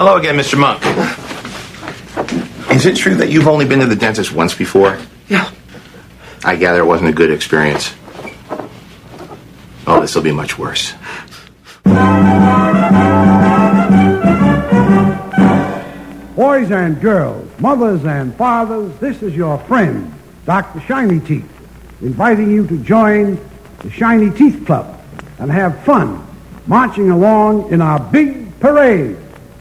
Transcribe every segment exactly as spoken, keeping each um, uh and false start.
Hello again, Mister Monk. Is it true that you've only been to the dentist once before? Yeah. I gather it wasn't a good experience. Oh, this will be much worse. Boys and girls, mothers and fathers, this is your friend, Doctor Shiny Teeth, inviting you to join the Shiny Teeth Club and have fun marching along in our big parade.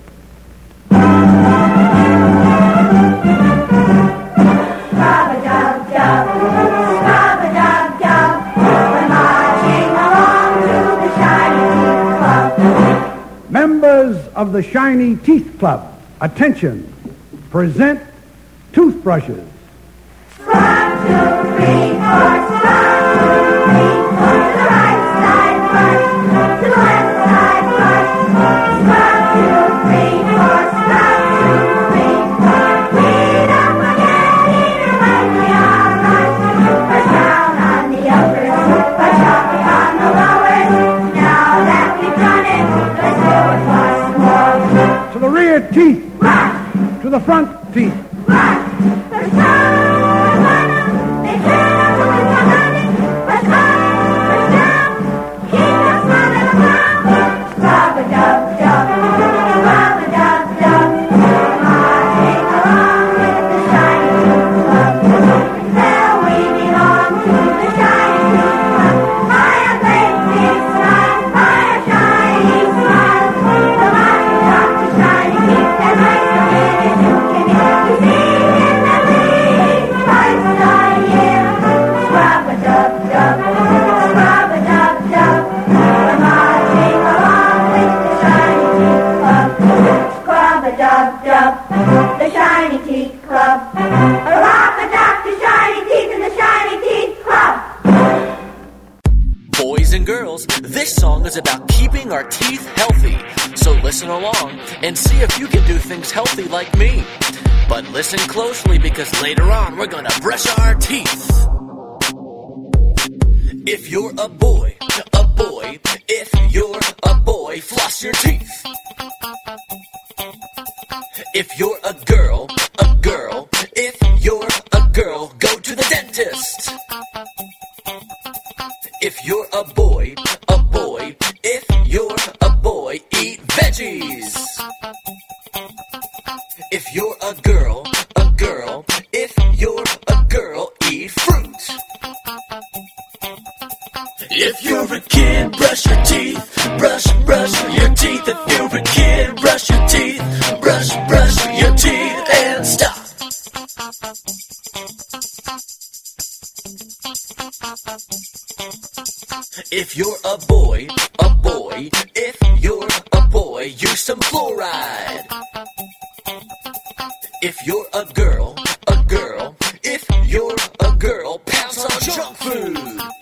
Scrub-a-dub-dub, scrub-a-dub-dub, we're marching along to the Shiny Teeth Club. Members of the Shiny Teeth Club, attention, present toothbrushes. Scrub, two, three, four, scrub, two, three, four, to the right side first, to the left side first, scrub, two, three, four, scrub, two, three, four, read up again, either way we are right, brush down on the uppers, brush up on the lowers, now that we've done it, let's do it once more. To the rear teeth, Rock, to the front teeth. rock, there's no one, they turn up to it behind it, let's up, let's down, keep the smiling around, scrub-a-dub-dub, scrub-a-dub-dub, marching along with the Shiny Teeth Club, there we belong to the Shiny Teeth Club, by a great big smile, by a shiny smile, the mark of Doctor Shiny Teeth, and right from it is you can hear, you see in the leaves, twice a year, scrub-a-dub-dub, scrub-a-dub-dub, we're marching along with the Shiny Teeth Club, scrub-a-dub-dub, the Shiny Teeth Club, rock a Doctor Shiny Teeth in the Shiny Teeth Club. Boys and girls, this song is about keeping our teeth healthy. So listen along and see if you can do things healthy like me. But listen closely because later on we're gonna brush our teeth. If you're a boy, a boy, if you're a boy, floss your teeth. If you're a girl, a girl, if you're a girl, go to the dentist. If you're a boy, a boy, if you're a boy, eat veggies. If you're a girl, a girl, if you're a girl, eat fruit. If you're a kid, brush your teeth, brush, brush your teeth. If you're a kid, brush your teeth, brush, brush your teeth, and stop. If you're a boy, a boy, if you're a boy, use some fluoride. If you're a girl, a girl, if you're a girl, pounce on junk food.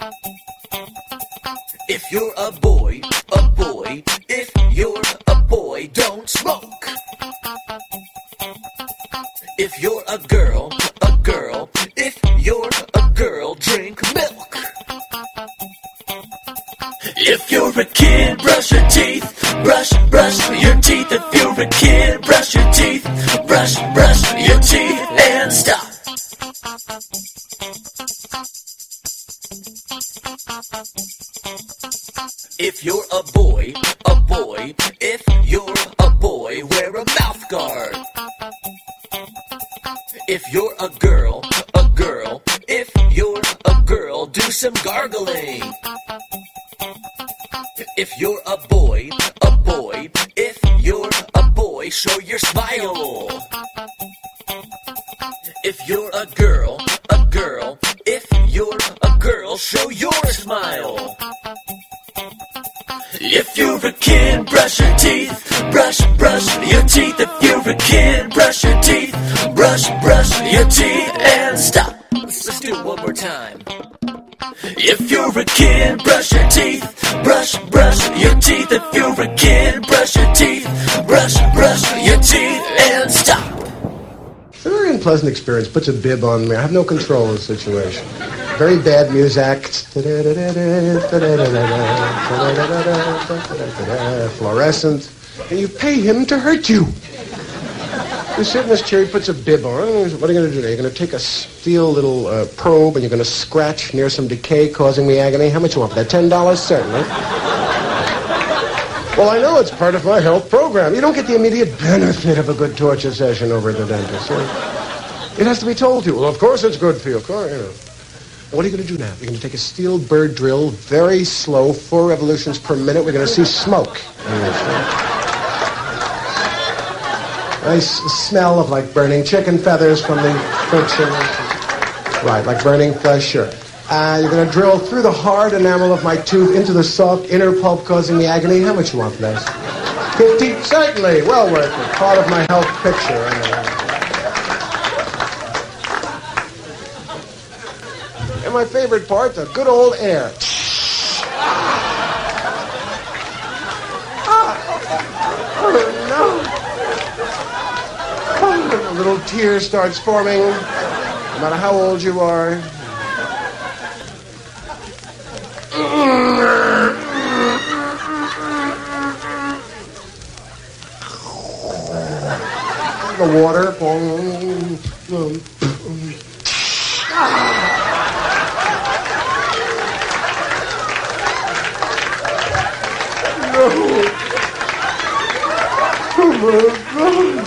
If you're a boy, a boy, if you're a boy, don't smoke. If you're a girl, a girl, if you're a girl, drink milk. If you're a kid, brush your teeth, brush, brush your teeth. If you're a kid, brush your teeth, brush, brush your teeth, and stop. If you're a boy, a boy, if you're a boy, wear a mouth guard. If you're a girl, a girl, if you're a girl, do some gargling. If you're a boy, a boy, if you're a boy, show your smile. If you're a girl, a girl, if you're a girl, show your smile. If you're a kid, brush your teeth, brush, brush your teeth. If you're a kid, brush your teeth, brush, brush your teeth, and stop. Let's do it one more time. If you're a kid, brush your teeth, brush, brush your teeth. If you're a kid, brush your teeth, brush, brush your teeth, and stop. It's a very unpleasant experience. Puts a bib on me. I have no control of the situation. Very bad music. Fluorescent. And you pay him to hurt you. You sit in this chair, he puts a bib on. What are you going to do now? You're going to take a steel little uh, probe and you're going to scratch near some decay causing me agony. How much you want for that? ten dollars? Certainly. Well, I know it's part of my health program. You don't get the immediate benefit of a good torture session over at the dentist. It has to be told to you. Well, of course it's good for you. Of course, you know. What are you going to do now? You're going to take a steel bird drill, very slow, four revolutions per minute. We're going to see smoke. Nice smell of like burning chicken feathers from the friction. Right, like burning flesh, sure. Uh, you're going to drill through the hard enamel of my tooth into the soft inner pulp causing me agony. How much you want for this? Fifty? Certainly. Well worth it. Part of my health picture. And my favorite part, the good old air. Oh, no. A little tear starts forming, no matter how old you are. The water. No. Oh, my God.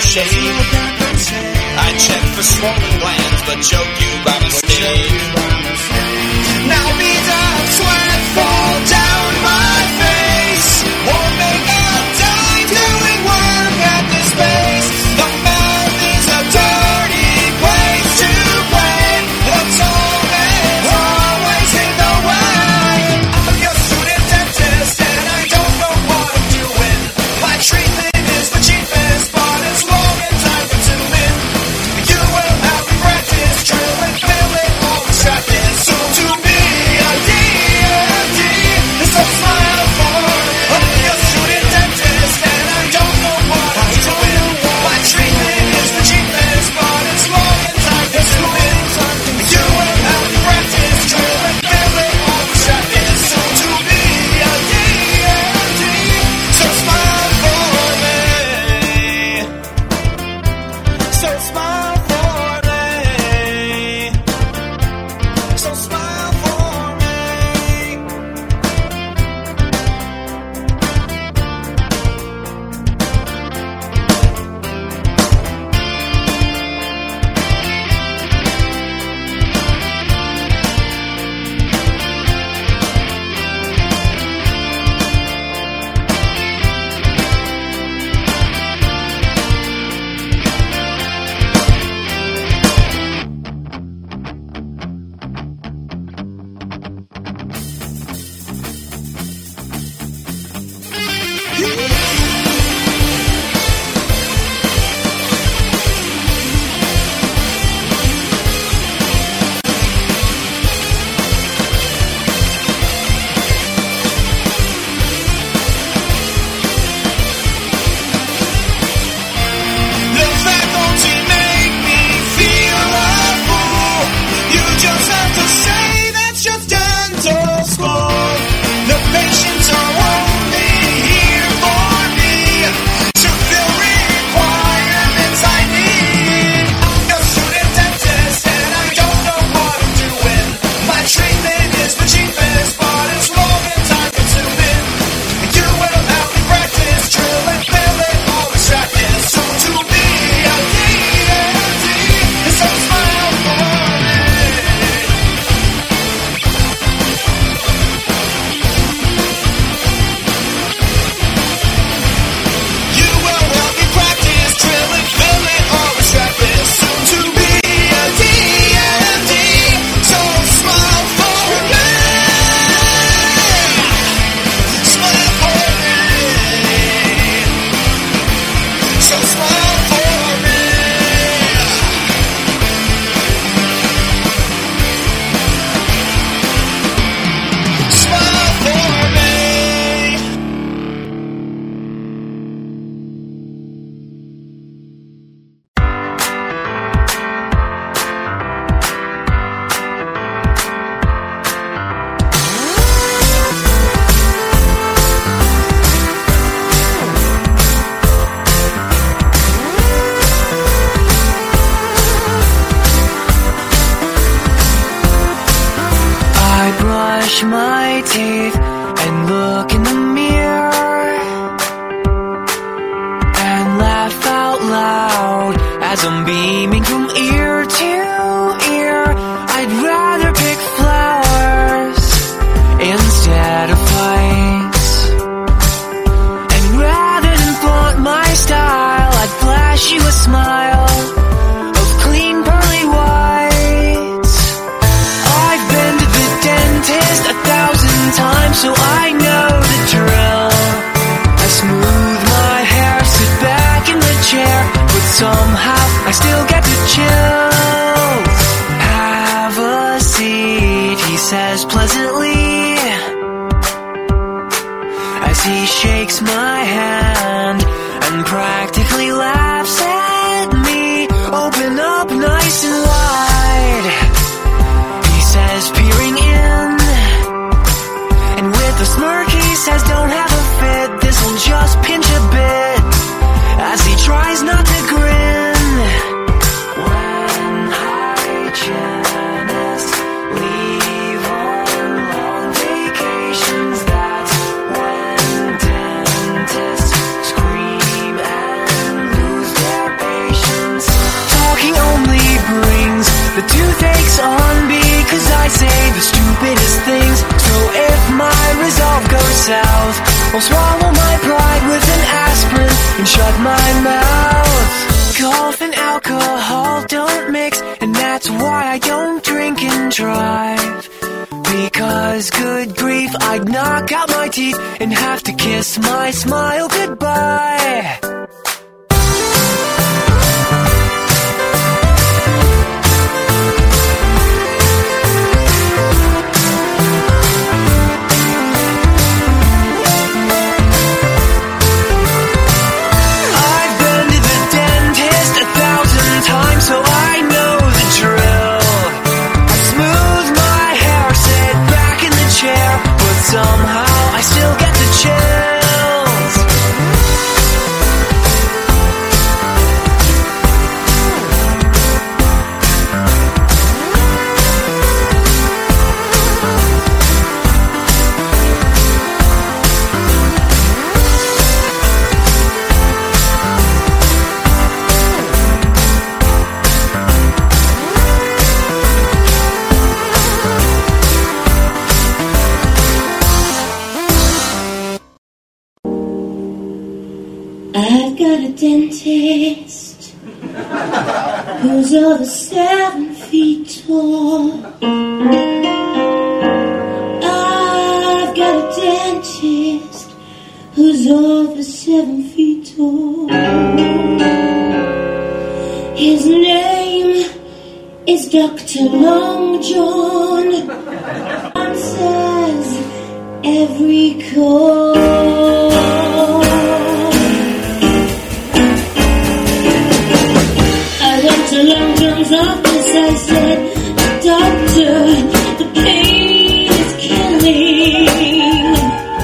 shade. I check for swollen glands, but choke you by mistake. Now beads of sweat fall down my face. Won't make a dime doing work at this place. The mouth is a dirty place to play. The tongue is always in the way. I'm your student dentist and I don't know what I'm doing. My treatment is the cheapest, but it's long and time consuming. You will have to practice, drill and fill it, all distracted. So to be a D M D is a smile for me. I'm your student dentist and I don't know what I'm doing. My treatment is the cheapest, but it's long and time consuming. You will have to practice, drill and fill it, all distracted. So to be a D M D, so smile for me. So smile for me. So smile for me. The faculty make me feel a fool. You just have to say that's just dental school. The patients are only here for me to fill requirements I need. I'm your student dentist and I don't know what I'm doing. My treatment is the cheapest, but it's long and time consuming. You will have to practice, drill and fill it, all distracted. So to be a D M D is so smile for me. You will help me practice, drill and fill it, all distracted. So to be a D M D, so smile for me. Smile for me. So smile for me. Smile for me. I brush my teeth and look in the mirror and laugh out loud as I'm beaming from ear to ear. I'd rather pick flowers instead of fights, and rather than flaunt my style, I'd flash you a smile of clean pearly whites. I've been to the dentist a thousand times, so I know the drill. I smooth my hair, sit back in the chair, but somehow I still get the chills. Have a seat, he says pleasantly, as he shakes my hand and practically laughs at me. Open up nice and wide, he says, peering in, and with a smirk he says, don't have a fit, this'll just pinch a bit, as he tries not to grin. When hygienists leave on long vacations, that's when dentists scream and south. I'll swallow my pride with an aspirin and shut my mouth. Golf and alcohol don't mix, and that's why I don't drink and drive. Because, good grief, I'd knock out my teeth and have to kiss my smile goodbye. I've been to the dentist a thousand times, so I know the drill. I smooth my hair, sit back in the chair, but somehow I still get the chills. I've got a dentist who's over seven feet tall. I've got a dentist who's over seven feet tall. His name is Doctor Long John. Answers every call. To Long John's office, I said, Doctor, the pain is killing.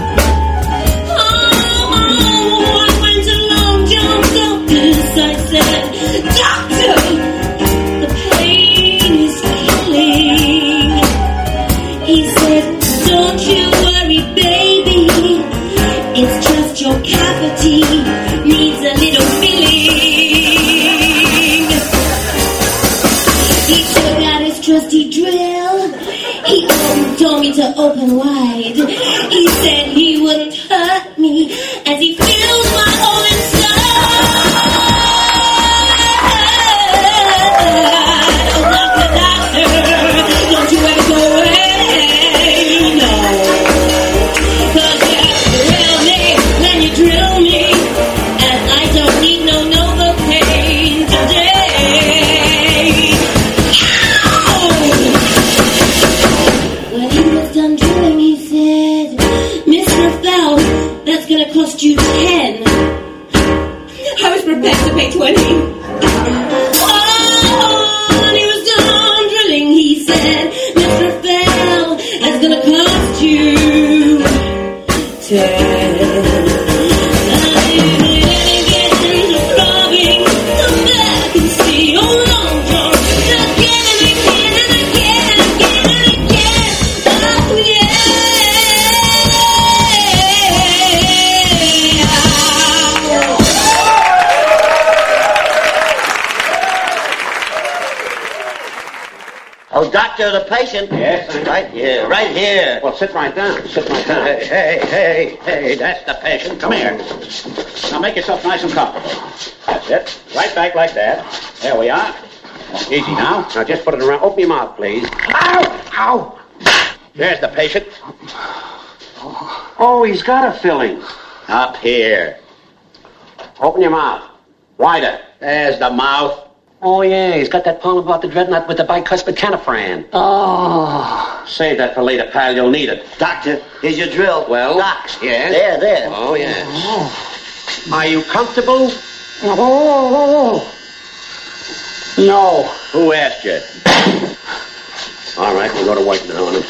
Oh, I went to Long John's office, I said, Doctor, the pain is killing. He said, don't you worry, baby, it's just your cavity needs a little filling. He took out his trusty drill. He told me to open wide. He said he wouldn't hurt me as he filled my hole inside. Oh, doctor, doctor, don't you ever go away, no. 'Cause you drill me, then you drill me, and I don't need no Novocaine today. When he was done drilling, he said, Mister Fell, that's gonna cost you ten. I was prepared to pay twenty. Oh, when he was done drilling, he said, Mister Fell, that's gonna cost you ten. Oh, doctor, the patient. Yes? Right here, right here. Well, sit right down. Sit right down. Hey, hey, hey, hey, that's the patient. Come here. Now make yourself nice and comfortable. That's it. Right back like that. There we are. Easy now. Now just put it around. Open your mouth, please. Ow! Ow! There's the patient. Oh, he's got a filling. Up here. Open your mouth. Wider. There's the mouth. Oh, yeah, he's got that poem about the dreadnought with the bicuspid canifran. Oh. Save that for later, pal. You'll need it. Doctor, here's your drill. Well? Doc. Yes? There, there. Oh, yes. Oh. Are you comfortable? Oh. No. Who asked you? All right, we'll go to work now on him.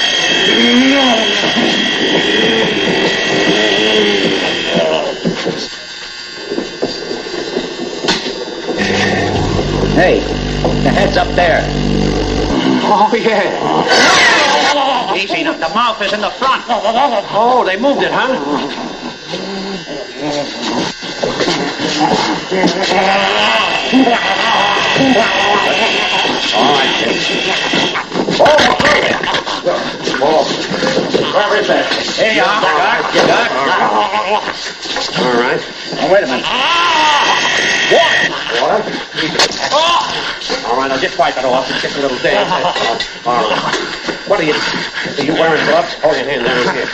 Hey, the head's up there. Oh, yeah. Easy enough. The mouth is in the front. Oh, they moved it, huh? All right, kid. Oh, oh. Where is that? Here you are, Doc. Doc. All right. Oh, wait a minute. Water. Water? All right, I'll just wipe it off and get a little damp. All right. What are you... Are you wearing gloves? Hold your hand down here.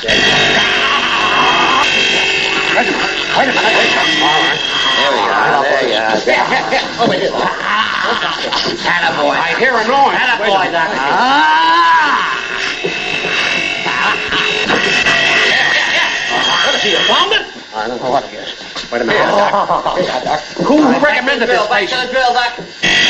Wait a minute. Wait a minute. Wait a minute. All right. There we are. There you are. Here, here, here. Over here. Attaboy. I hear a noise. Attaboy, Wait a minute. Doctor. Ah! What is he, a fountain? I don't know what it is. Wait a minute. Doc. Here, Doc. Who recommended this Back to station? the drill, Doctor.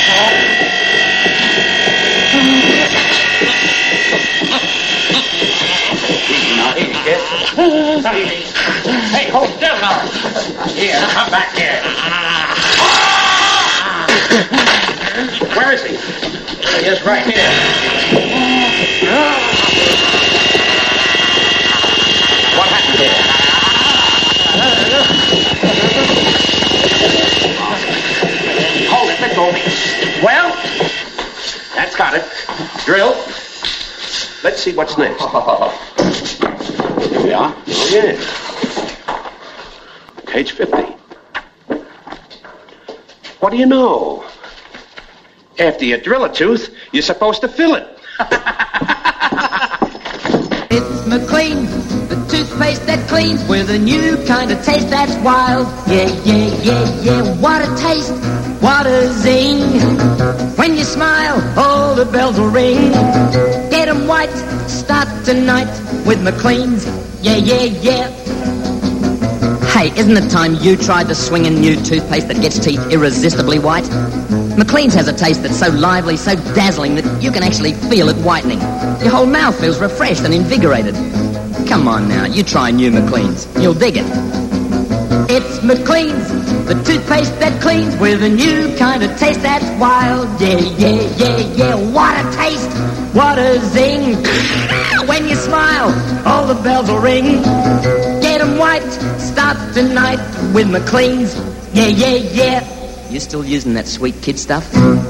Easy now, easy, kid. Hey, hold still now. Here, come back here. Where is he? He is right here. What happened here? Hold it, let go. Well, that's got it. Drill. Let's see what's next. Here we are. Oh, yeah. Page fifty. What do you know? After you drill a tooth, you're supposed to fill it. It's McLean, the toothpaste that cleans with a new kind of taste that's wild. Yeah, yeah, yeah, yeah, what a taste, what a zing. When you smile, all the bells will ring. Get 'em white, start tonight with McLean's. Yeah, yeah, yeah. Hey, isn't it time you tried the swinging new toothpaste that gets teeth irresistibly white? McLean's has a taste that's so lively, so dazzling that you can actually feel it whitening. Your whole mouth feels refreshed and invigorated. Come on now, you try new McLean's. You'll dig it. It's McLean's, the toothpaste that cleans with a new kind of taste that's wild. Yeah, yeah, yeah, yeah, what a taste, what a zing. When you smile, all the bells will ring. Get 'em white, start tonight with McLean's. Yeah, yeah, yeah. You still using that sweet kid stuff?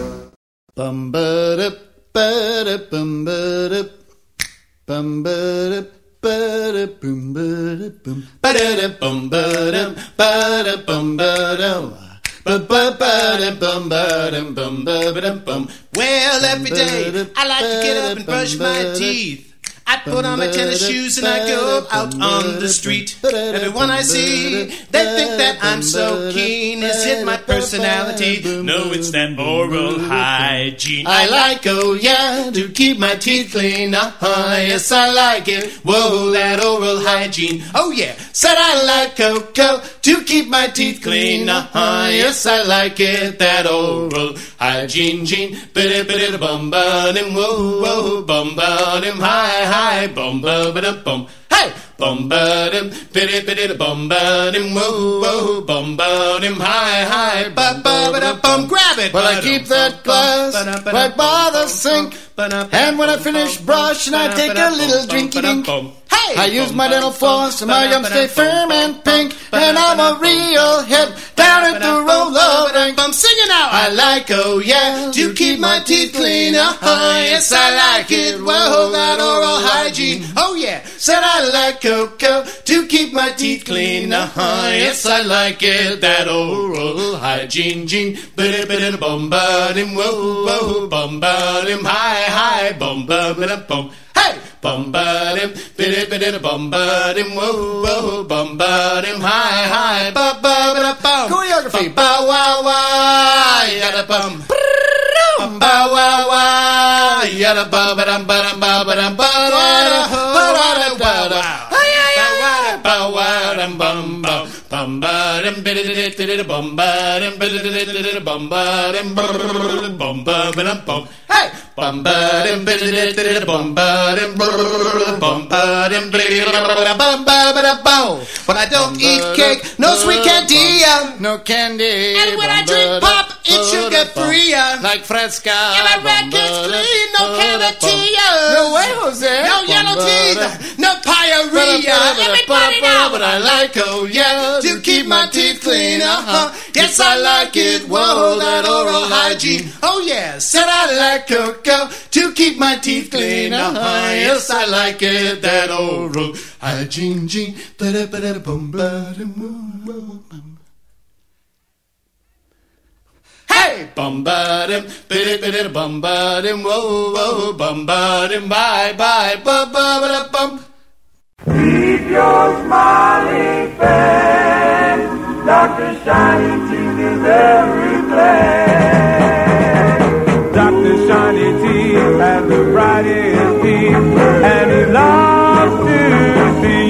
Bum ba da ba da bum ba da bum ba da ba da boom ba da boom ba da da bum ba da ba da bum ba da ba ba ba da bum ba da bum ba da bum. Well, every day I like to get up and brush my teeth. I put on my tennis shoes and I go out on the street. Everyone I see, they think that I'm so keen. Is it my personality? No, it's that oral hygiene. I like, oh yeah, to keep my teeth clean. Uh-huh, yes, I like it. Whoa, that oral hygiene. Oh yeah, said I like cocoa to keep my teeth clean. Uh-huh, yes, I like it. That oral hygiene, gene. Biddy-biddy-bum-ba-dim, whoa, whoa, bum-ba-dim, hi, hi. Hi, bum ba ba da bum. Hey, bum ba dim, biddy biddy da bum ba dim, whoa whoa, bum ba dim, hi hi, ba ba ba da bum. Grab it. Well, I keep that glass right by the sink, and when I finish brushing, I take a little drinky dink. Hey, I use my dental floss, and my gums stay firm and pink, and I'm a real hit down at the roller rink. I'm singing out. I like, oh yeah, to keep my teeth clean. Uh-huh, yes, I like it. Whoa, that oral hygiene. Oh yeah, said I like cocoa to keep my teeth clean. Uh-huh, yes, I like it. That oral hygiene, gene. Biddy biddy bum ba dim, whoa whoa, bum ba dim, hi hi, bum ba ba bum. Hey, bum ba dim, biddy biddy bum ba dim, whoa whoa, bum ba dim, hi hi, ba ba ba bum. Choreography, ba wa wa, yada bum. Ba wa wa, yada ba ba dum ba dum ba ba dum ba da ba da ba da. Ba wa dum bum bum bum ba dum biddy diddy diddy bum ba dum biddy diddy diddy bum ba dum bum ba ba dum bum. Hey, bum ba dum biddy diddy diddy bum ba dum bum ba dum biddy bum ba ba dum bum. But I don't eat cake, no sweet candy, no candy. And when I drink pop, it's sugar free. Like Fresca. And my record's clean, no calatia. No way, Jose. No yellow teeth, no pyorrhea. Everybody know what I like, oh yeah, to keep my teeth clean. Uh-huh. Yes, I like it. Whoa, that oral hygiene. Oh yeah, said I like cocoa to to keep my teeth clean. Uh-huh, yes, I like it that oral hygiene, gene. Hey, bum ba dim, biddy biddy bum ba dim, whoa whoa, bum ba dim, bye bye, ba ba ba bum. Keep your smiling face, Doctor Shiny Teeth is every place. Doctor Shiny Teeth has the brightest teeth, and he loves to see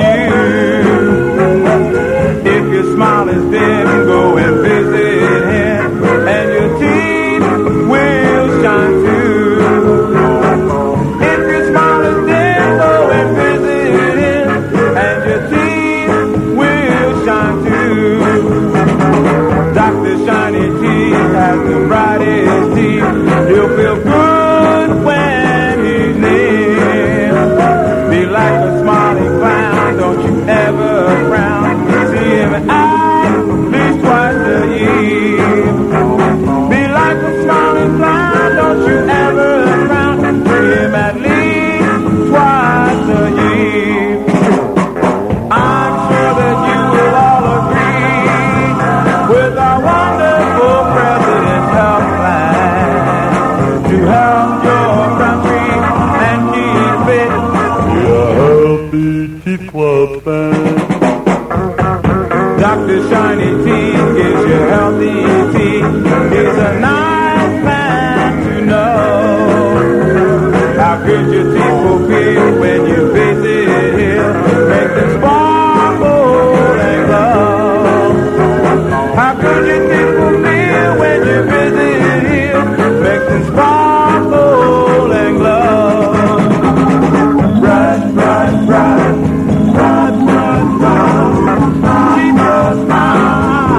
you. If your smile is dim, go and visit him, and your teeth will shine too. If your smile is dim, go and visit him, and your teeth will shine too. Doctor Shiny Teeth has the brightest teeth. He'll feel good when he's near. Be like a smiling clown, don't you ever frown. See him at least twice a year. Be like a smiling clown, don't you ever frown. See him at least twice a year. I'm sure that you will all agree with our wonderful President's Health Plan to help your country and keep it a healthy teeth club band. Doctor Shiny Teeth gives you healthy teeth. He's a nice man to know. How good your teeth will feel when you visit him. Make them sparkle and glow. How good your teeth will feel when you visit him. Make them sparkle and glow. Brush, brush, brush. Brush, brush, brush. Keep your smile.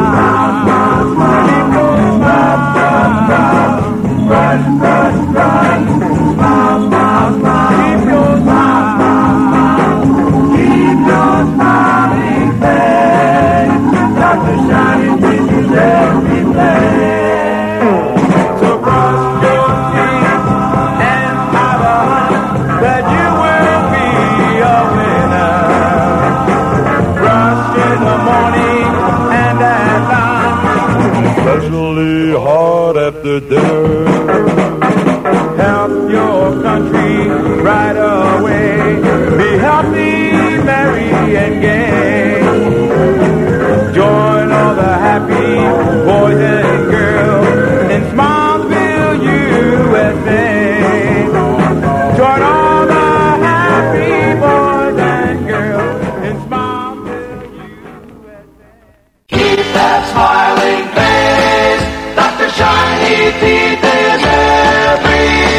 Keep your smile. Brush, brush, brush. Smile, smile, smile. Keep your smile. Keep your smiling face. Doctor Shiny Teeth is every place. So brush your teeth and have a hunt that you will be a winner. Brush in the morning and at night, especially hard after dinner. Help your country right away. Be healthy, merry, and gay. Join all the happy boys and girls in Smallville, U S A. Join all the happy boys and girls in Smallville, U S A. Keep that smiling face. Doctor Shiny Teeth is every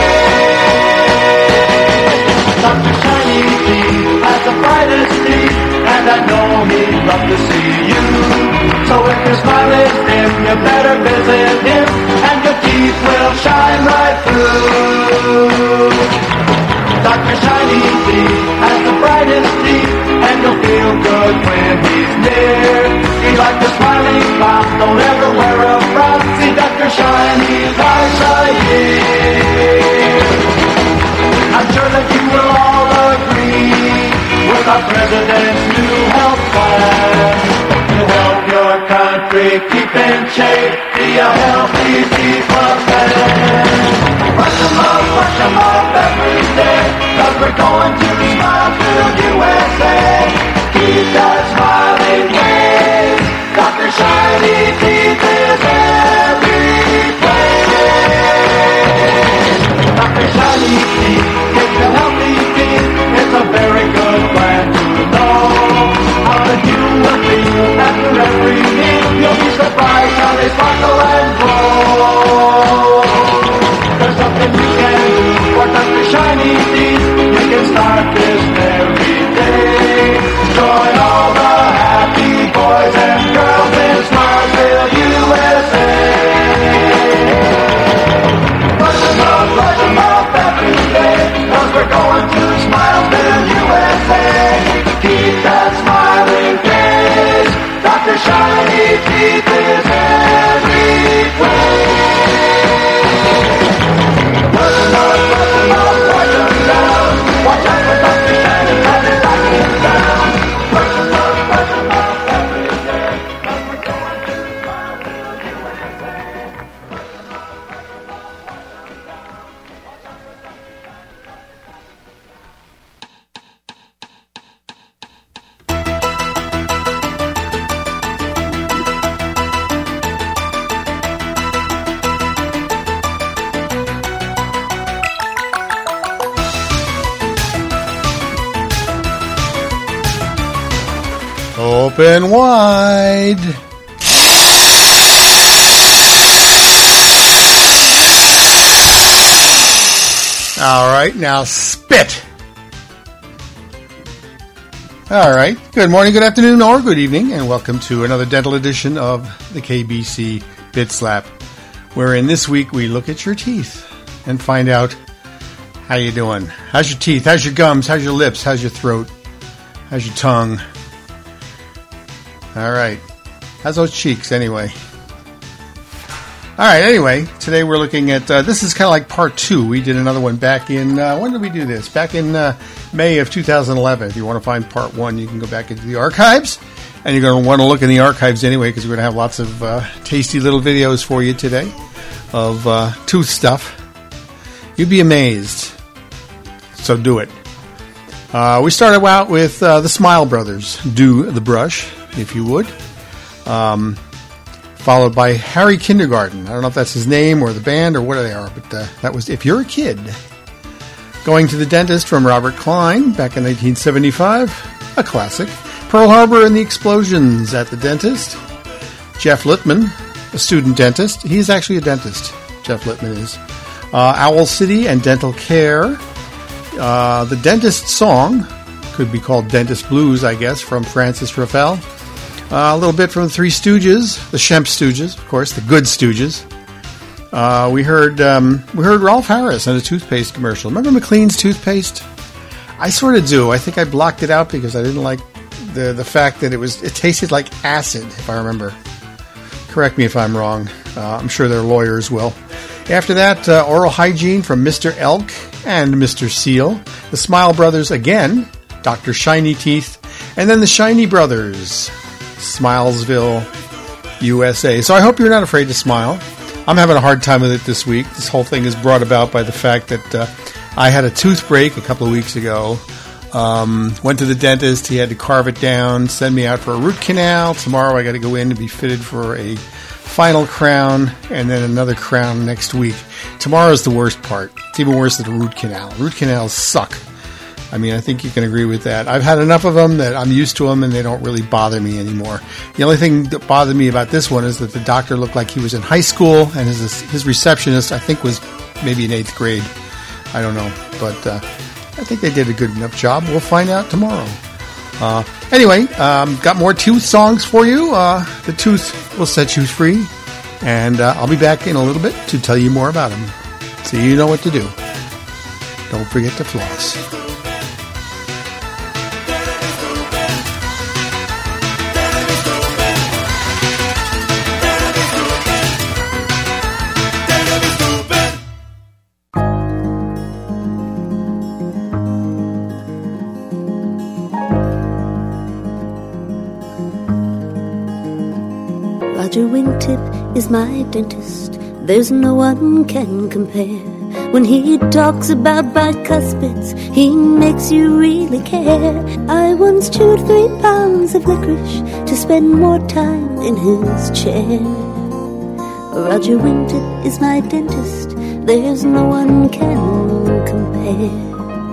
place. Doctor Shiny Teeth has the brightest teeth, and I know he'd love to see you. So if your smile is dim, you better visit him, and your teeth will shine right through. Doctor Shiny Teeth has the brightest teeth, and you'll feel good when he's near. He's like the smiling clown, don't ever wear a frown. See Doctor Shiny twice a year. I'm sure that you will all agree with our President's new health plan to help your country keep in shape, be a healthy teeth club band. Brush them up, brush them up every day, cause we're going to Smileville, U S A. Keep that smiling face. Doctor Shiny Teeth is every place. Doctor Shiny Teeth gives you healthy teeth. It's a very good plan to know how that you will feel after every meal. You'll be surprised how they sparkle and glow. There's something you can do for Doctor Shiny Teeth. You can start this every day. Join all Open wide. All right, now spit. All right, good morning, good afternoon, or good evening, and welcome to another dental edition of the K B C Bit Slap, wherein this week we look at your teeth and find out how you doing. How's your teeth? How's your gums? How's your lips? How's your throat? How's your tongue? All right. How's those cheeks, anyway? All right, anyway, today we're looking at, uh, this is kind of like part two. We did another one back in, uh, when did we do this? Back in uh, May of two thousand eleven. If you want to find part one, you can go back into the archives. And you're going to want to look in the archives anyway, because we're going to have lots of uh, tasty little videos for you today of uh, tooth stuff. You'd be amazed. So do it. Uh, we started out with uh, the Smile Brothers, Do the Brush, if you would. Um, followed by Harry Kindergarten. I don't know if that's his name or the band or what they are, but uh, that was If You're a Kid. Going to the Dentist from Robert Klein back in nineteen seventy-five, a classic. Pearl Harbor and the Explosions at the Dentist. Jeff Littman, a student dentist. He's actually a dentist, Jeff Littman is. Uh, Owl City and Dental Care. Uh, the Dentist Song, could be called Dentist Blues, I guess, from Francis Raffel. Uh, a little bit from the Three Stooges, the Shemp Stooges, of course, the Good Stooges. Uh, we heard um, we heard Ralph Harris in a toothpaste commercial. Remember McLean's toothpaste? I sort of do. I think I blocked it out because I didn't like the the fact that it was it tasted like acid, if I remember. Correct me if I'm wrong. Uh, I'm sure their lawyers will. After that, uh, Oral Hygiene from Mister Elk and Mister Seal. The Smile Brothers again, Doctor Shiny Teeth. And then the Shiny Brothers, Smilesville, U S A. So I hope you're not afraid to smile. I'm having a hard time with it this week. This whole thing is brought about by the fact that uh, I had a tooth break a couple of weeks ago. Um, went to the dentist. He had to carve it down, send me out for a root canal. Tomorrow I got to go in to be fitted for a final crown, and then another crown next week. Tomorrow's the worst part. It's even worse than a root canal. Root canals suck. I mean, I think you can agree with that. I've had enough of them that I'm used to them, and they don't really bother me anymore. The only thing that bothered me about this one is that the doctor looked like he was in high school, and his his receptionist, I think, was maybe in eighth grade. I don't know, but uh, I think they did a good enough job. We'll find out tomorrow. Uh, anyway, um, got more tooth songs for you. Uh, the tooth will set you free, and uh, I'll be back in a little bit to tell you more about them, so you know what to do. Don't forget to floss. Roger Wingtip is my dentist. There's no one can compare. When he talks about bicuspids, he makes you really care. I once chewed three pounds of licorice to spend more time in his chair. Roger Wingtip is my dentist. There's no one can compare.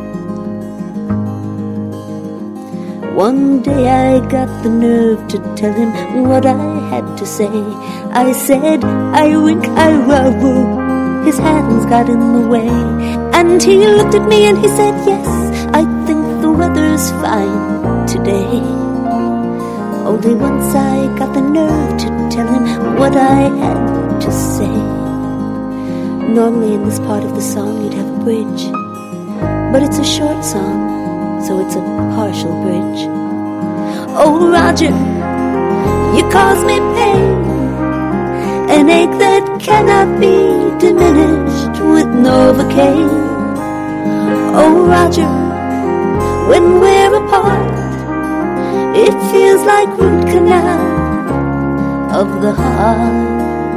One day I got the nerve to tell him what I had to say. I said, I wink, I rubber. His hands got in the way. And he looked at me and he said, yes, I think the weather's fine today. Only once I got the nerve to tell him what I had to say. Normally in this part of the song you'd have a bridge, but it's a short song, so it's a partial bridge. Oh, Roger, you cause me pain, an ache that cannot be diminished with Novocaine. Oh, Roger, when we're apart, it feels like root canal of the heart.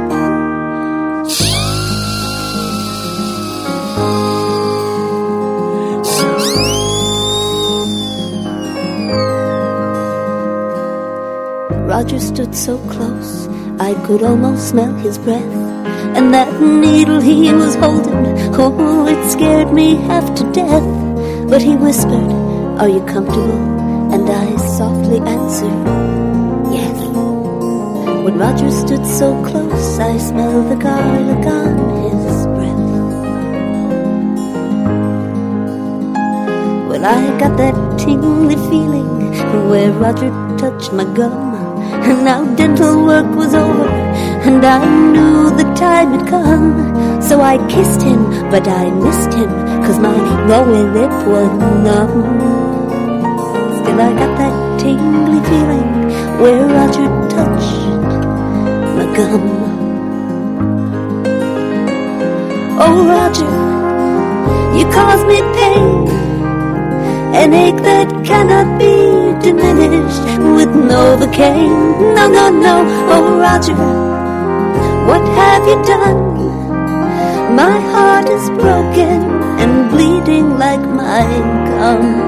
Roger stood so close, I could almost smell his breath. And that needle he was holding, oh, it scared me half to death. But he whispered, are you comfortable? And I softly answered, When Roger stood so close, I smelled the garlic on his breath. Well, I got that tingly feeling where Roger touched my gum. And now dental work was over, and I knew the time had come. So I kissed him, but I missed him, 'cause my lower lip was numb. Still I got that tingly feeling where Roger touched my gum. Oh, Roger, you caused me pain, an ache that cannot be diminished with Novocaine. No, no, no, oh Roger, what have you done? My heart is broken and bleeding like my gums.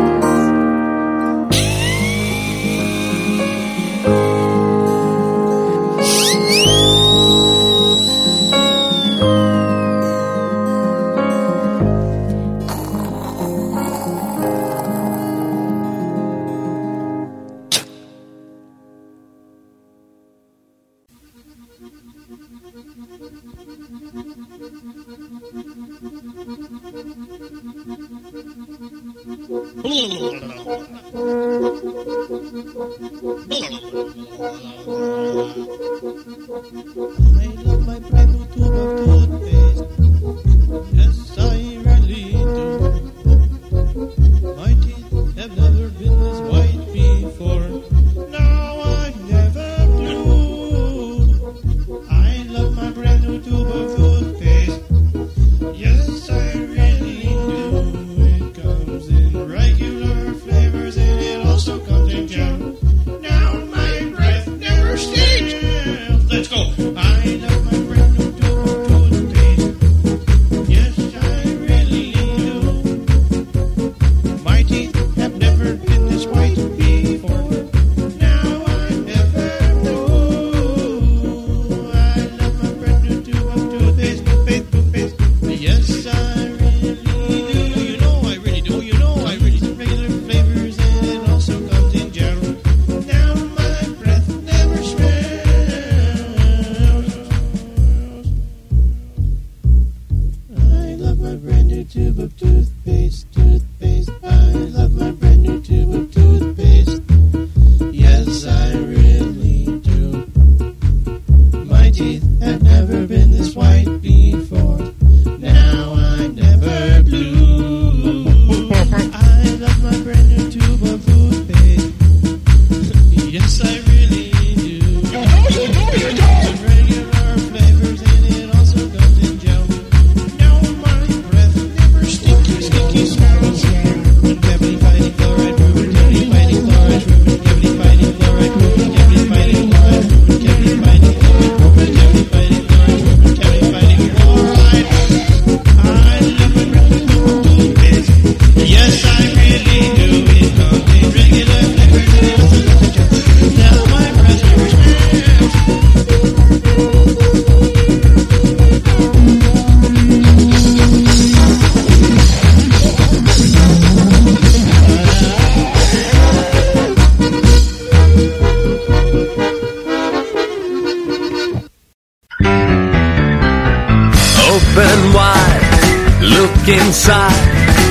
Inside,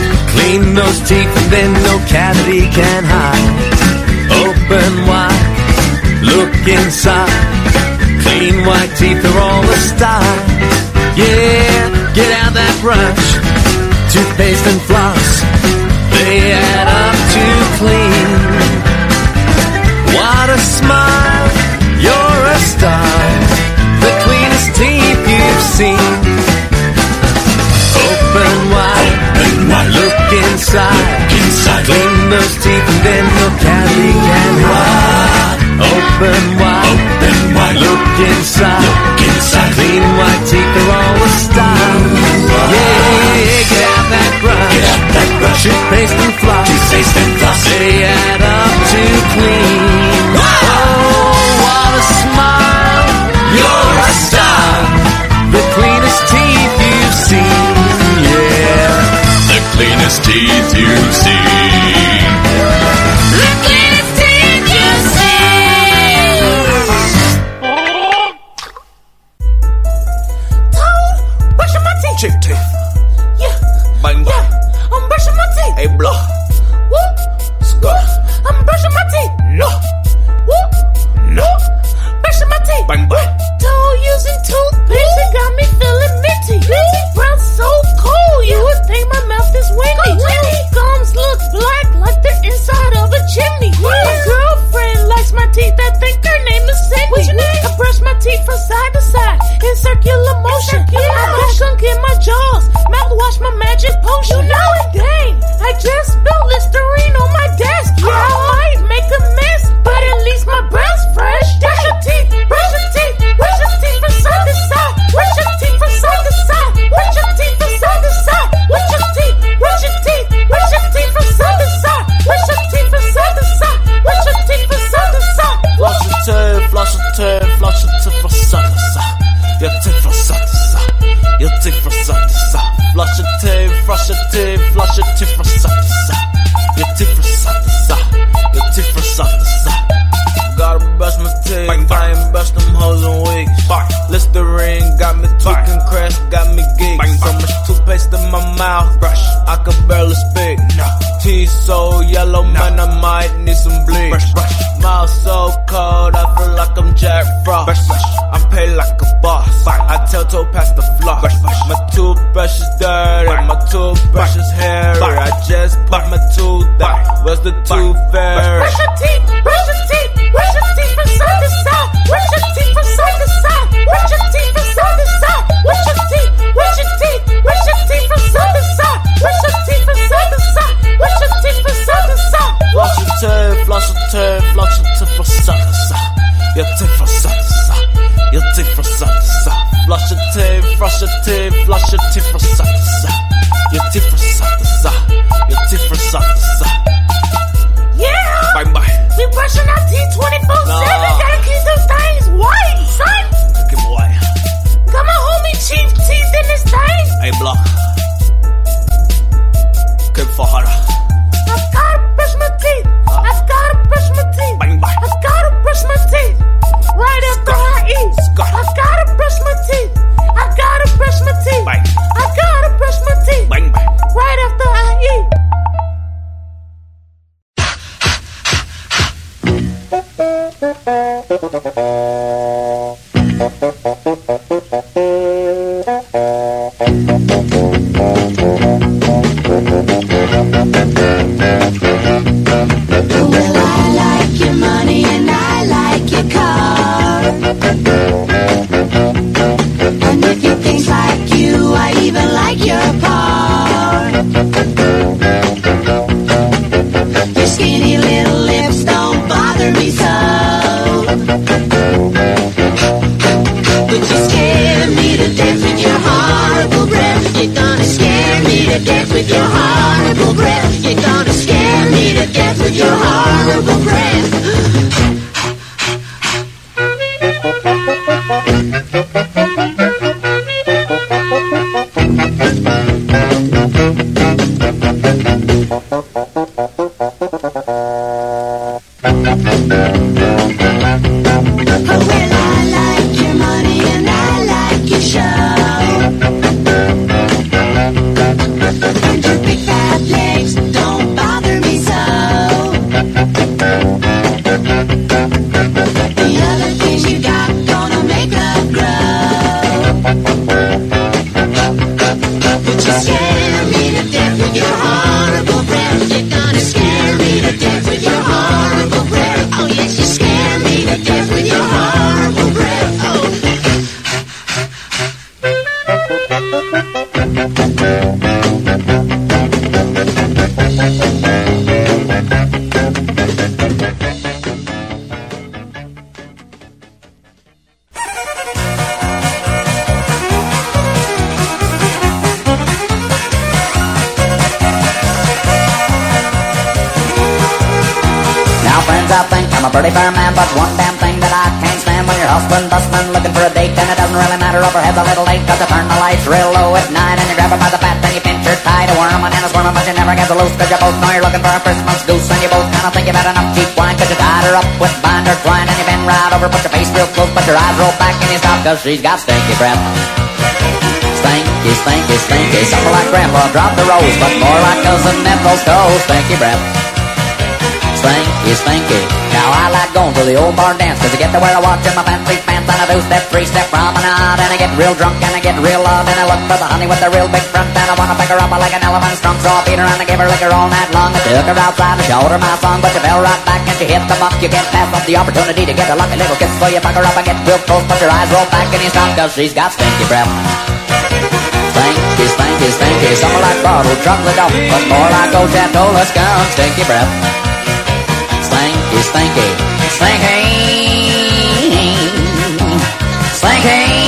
clean those teeth and then no cavity can hide. Open wide, look inside, clean white teeth are all the style. Yeah, get out that brush, toothpaste and floss, they add up to clean. What a smile, you're a star, the cleanest teeth you've seen. Open wide, open wide, look inside, look inside, clean those teeth and then no cavity can hide. Open wide, open wide, look inside, look inside, clean white teeth are all the style. Yeah, get out that brush, get out that brush, toothpaste and floss, toothpaste and floss, they add up to clean. Oh, what a smile, you're a star, the cleanest teeth you've seen. The cleanest teeth you've seen. The cleanest teeth you've seen. Bang, bang. Yeah, I'm brushing my teeth. Hey, blow. Whoop. Squat. I'm brushing my teeth. No. Whoop. No. Brushing my teeth. Bang, bang. Toe using toothpaste. It got me feeling minty. Minty breath so cold. You would think my mouth is windy. Gums look black like the inside of a chimney. My girlfriend likes my teeth. I think her name is Cindy. What's your name? I brush my teeth from side to side in circular motion. I brush gunk in my jaws. Mouthwash my magic potion. You know it, dang. I just spilled Listerine on my desk. Yeah, I might make a mess, but at least my breath's fresh. Brush your teeth, brush your teeth, brush your teeth from side to side. Brush your teeth from side to side. Brush your teeth from side to side. Brush your teeth, brush your teeth, brush your teeth from side to side. Brush your teeth from side to side. Brush your teeth from side to side. Flush your teeth, flush your teeth, flush your teeth from side to side. Your teeth from side to side. Your teeth from side to side. Flush your teeth, flush your teeth, flush your teeth from side to side. Your teeth from side to side. Your teeth from side to side. Gotta brush my teeth, bang, bang. I ain't brush them hoes in weeks. Listerine got me tweaking, crash got me geek. Bang, so much toothpaste in my mouth, brush, I can barely speak. No. Teeth so yellow, no. Man, I might need some bleach. Brush, brush. Mouth so cold, I feel like I'm Jack Frost. Brush, brush. I'm paid like a boss. Bang. I tell toe past the floss. Brush, brush. My toothbrush is dirty, bang. My toothbrush is hairy. Bang. I just put my tooth out. Where's the tooth fairy? Brush your teeth, brush your teeth, brush your teeth from side to side. Brush your teeth from side to side. Brush your teeth from side to side. Brush your teeth, brush your teeth, brush your teeth from side to side. Brush your teeth from side to side. Brush your teeth from side to side. Flush your teeth, flush your teeth, flush your teeth from side to side. Your teeth from side to side. Your teeth from side to side. Flush your teeth, flush your teeth, flush your teeth from side to side. Your teeth from side to side. Your teeth from side to side. Yeah. Bye bye. We brushing our teeth twenty-four seven. Nah. Gotta keep them things white, son. Keep it white. Got my homie Chief teeth in this thing. Hey, block. Keep for her. I've gotta brush my teeth. I've gotta brush my teeth. Bang, bang. I've gotta brush my teeth. Right after I eat. I've gotta brush my teeth. I've gotta brush my teeth. Bang. I've gotta brush my teeth. Bang, bang. Right after I eat. Well, I like your money and I like your car. And if you think like you, I even like your part. Your skinny little lips don't bother me so. But you scare me to death with your horrible breath. You're gonna scare me to death with your horrible breath. You're gonna scare me to death with your horrible breath. pretty fair man, but one damn thing that I can't stand when your husband dustman looking for a date, and it doesn't really matter if her head's a little late, cause you turn the lights real low at night, and you grab her by the bat, and you pinch her tight, a worm and a squirming, but you never get the loose, cause you both know you're looking for a Christmas goose, and you both kinda think you've had enough cheap wine, cause you tied her up with binder twine, and you bend right over, put your face real close, but your eyes roll back, and you stop, cause she's got stinky breath. Stinky, stinky, stinky. Something like Grandpa dropped the rose, but more like Cousin Ethel's toes. Stinky breath. Stinky, stinky. Now I like going to the old bar dance, cause I get to wear a watch in my fancy pants, and I two-step, three-step promenade, and I get real drunk and I get real loud, and I look for the honey with the real big front, and I wanna pick her up like an elephant's trunk, so I beat her and I give her liquor all night long. I took her outside and showed her my song, but she fell right back and she hit the muck. You can't pass up the opportunity to get a lucky little kiss, so you pick her up and get real close, but your eyes roll back and you stop, cause she's got stinky breath. Stinky, stinky, stinky. Something like bottled chocolate up, but more like old Chateau Lascaux. Stinky breath. Stinky, stinky, stinky, stinky.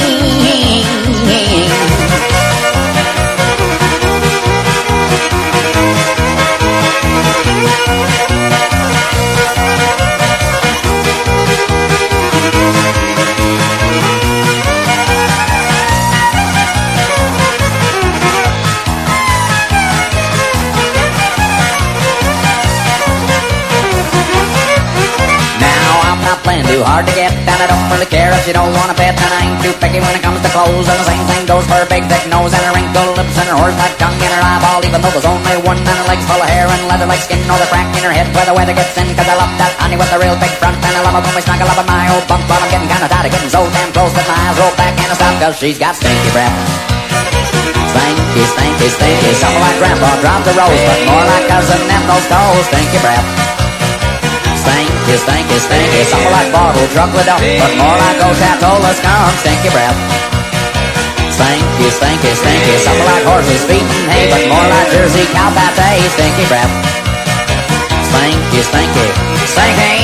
Playing too hard to get, and I don't really care if you don't want to bet, and I ain't too picky when it comes to clothes, and the same thing goes for her big thick nose and her wrinkled lips and her horse-like tongue and her eyeball, even though there's only one, and her legs full of hair and leather like skin, or the crack in her head where the weather gets in, cause I love that honey with the real big front, and I love it when we snuggle up in my old bunk, but I'm getting kinda tired of getting so damn close that my eyes roll back and I stop, cause she's got stinky breath. Stinky, stinky, stinky. Something like Grandpa dropped the rose, but more like Cousin Ethel's toes. Stinky breath. Stinky, stinky, stinky. Something like bottled chocolate up, but more like old Chateau Lascaux. Stinky breath. Stinky, stinky, stinky. Something like horses feeding hay, but more like Jersey cow pate. Stinky breath. Stinky, stinky, stinky.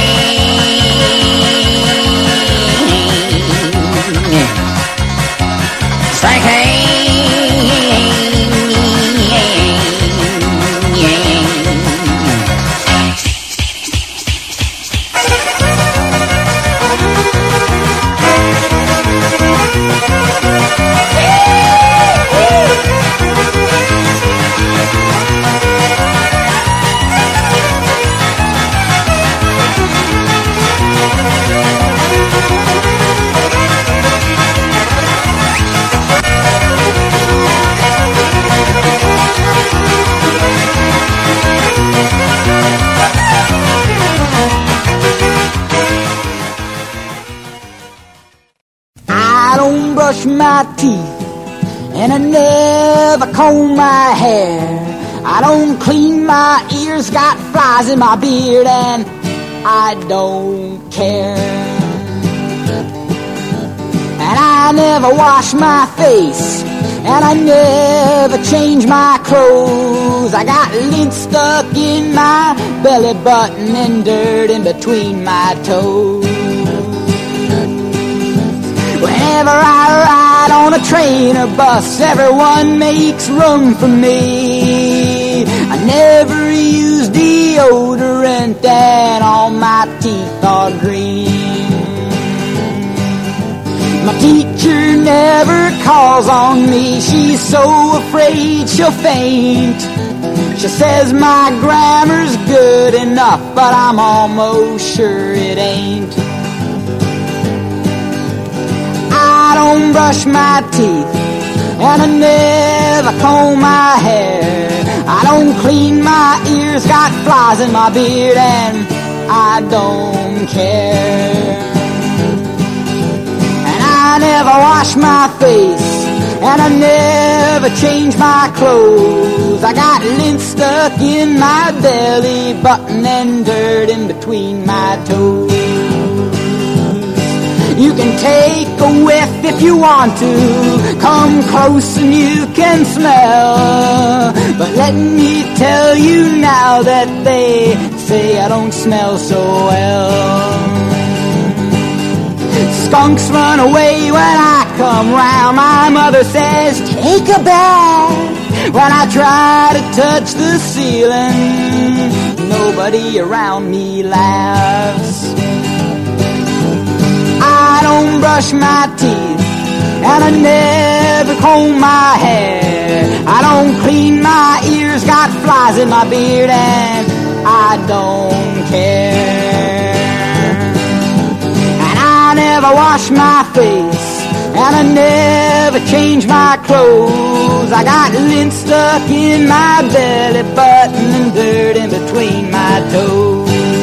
Stinky. Brush my teeth and I never comb my hair. I don't clean my ears, got flies in my beard, and I don't care. And I never wash my face, and I never change my clothes. I got lint stuck in my belly button and dirt in between my toes. Whenever I ride on a train or bus, everyone makes room for me. I never use deodorant and all my teeth are green. My teacher never calls on me, she's so afraid she'll faint. She says my grammar's good enough, but I'm almost sure it ain't. I don't brush my teeth, and I never comb my hair. I don't clean my ears, got flies in my beard, and I don't care. And I never wash my face, and I never change my clothes. I got lint stuck in my belly button and dirt in between my toes. You can take a whiff if you want to, come close and you can smell. But let me tell you now that they say I don't smell so well. Skunks run away when I come round. My mother says, take a bath. When I try to touch the ceiling, nobody around me laughs. I don't brush my teeth, and I never comb my hair. I don't clean my ears, got flies in my beard, and I don't care. And I never wash my face, and I never change my clothes. I got lint stuck in my belly button and dirt in between my toes.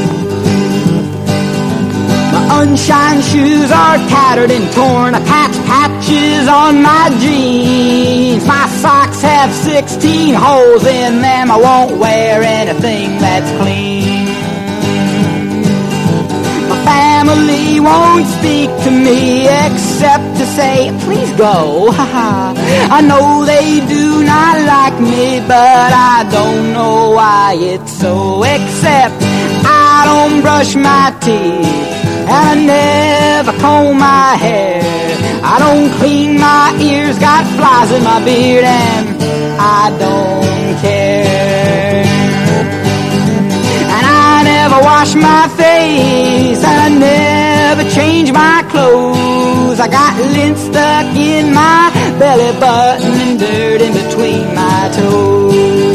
My unshine shoes are tattered and torn. I patch patches on my jeans. My socks have sixteen holes in them. I won't wear anything that's clean. My family won't speak to me except to say, please go. I know they do not like me, but I don't know why it's so. Except I don't brush my teeth, and I never comb my hair. I don't clean my ears, got flies in my beard, and I don't care. And I never wash my face, and I never change my clothes. I got lint stuck in my belly button and dirt in between my toes.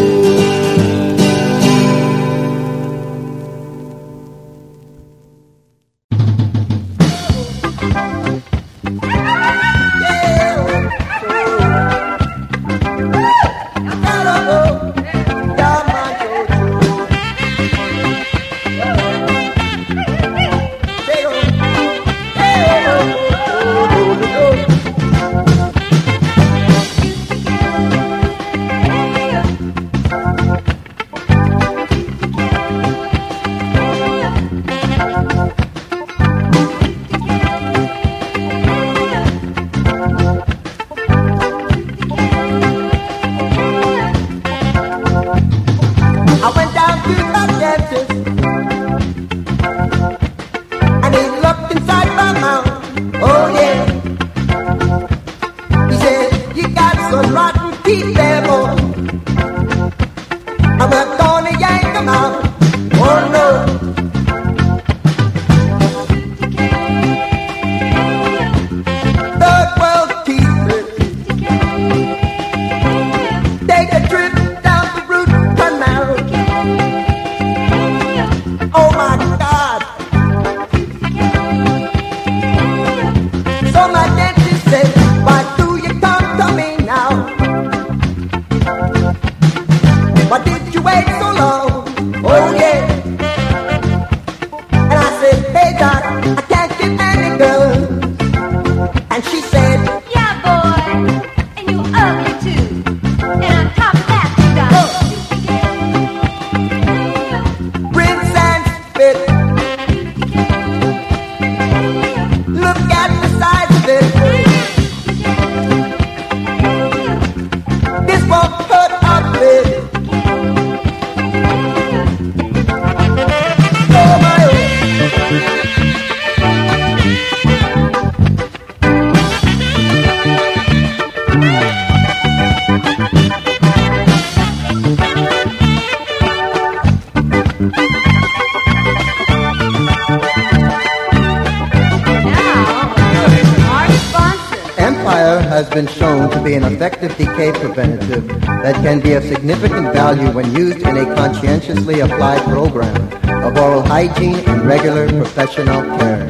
Has been shown to be an effective decay preventative that can be of significant value when used in a conscientiously applied program of oral hygiene and regular professional care.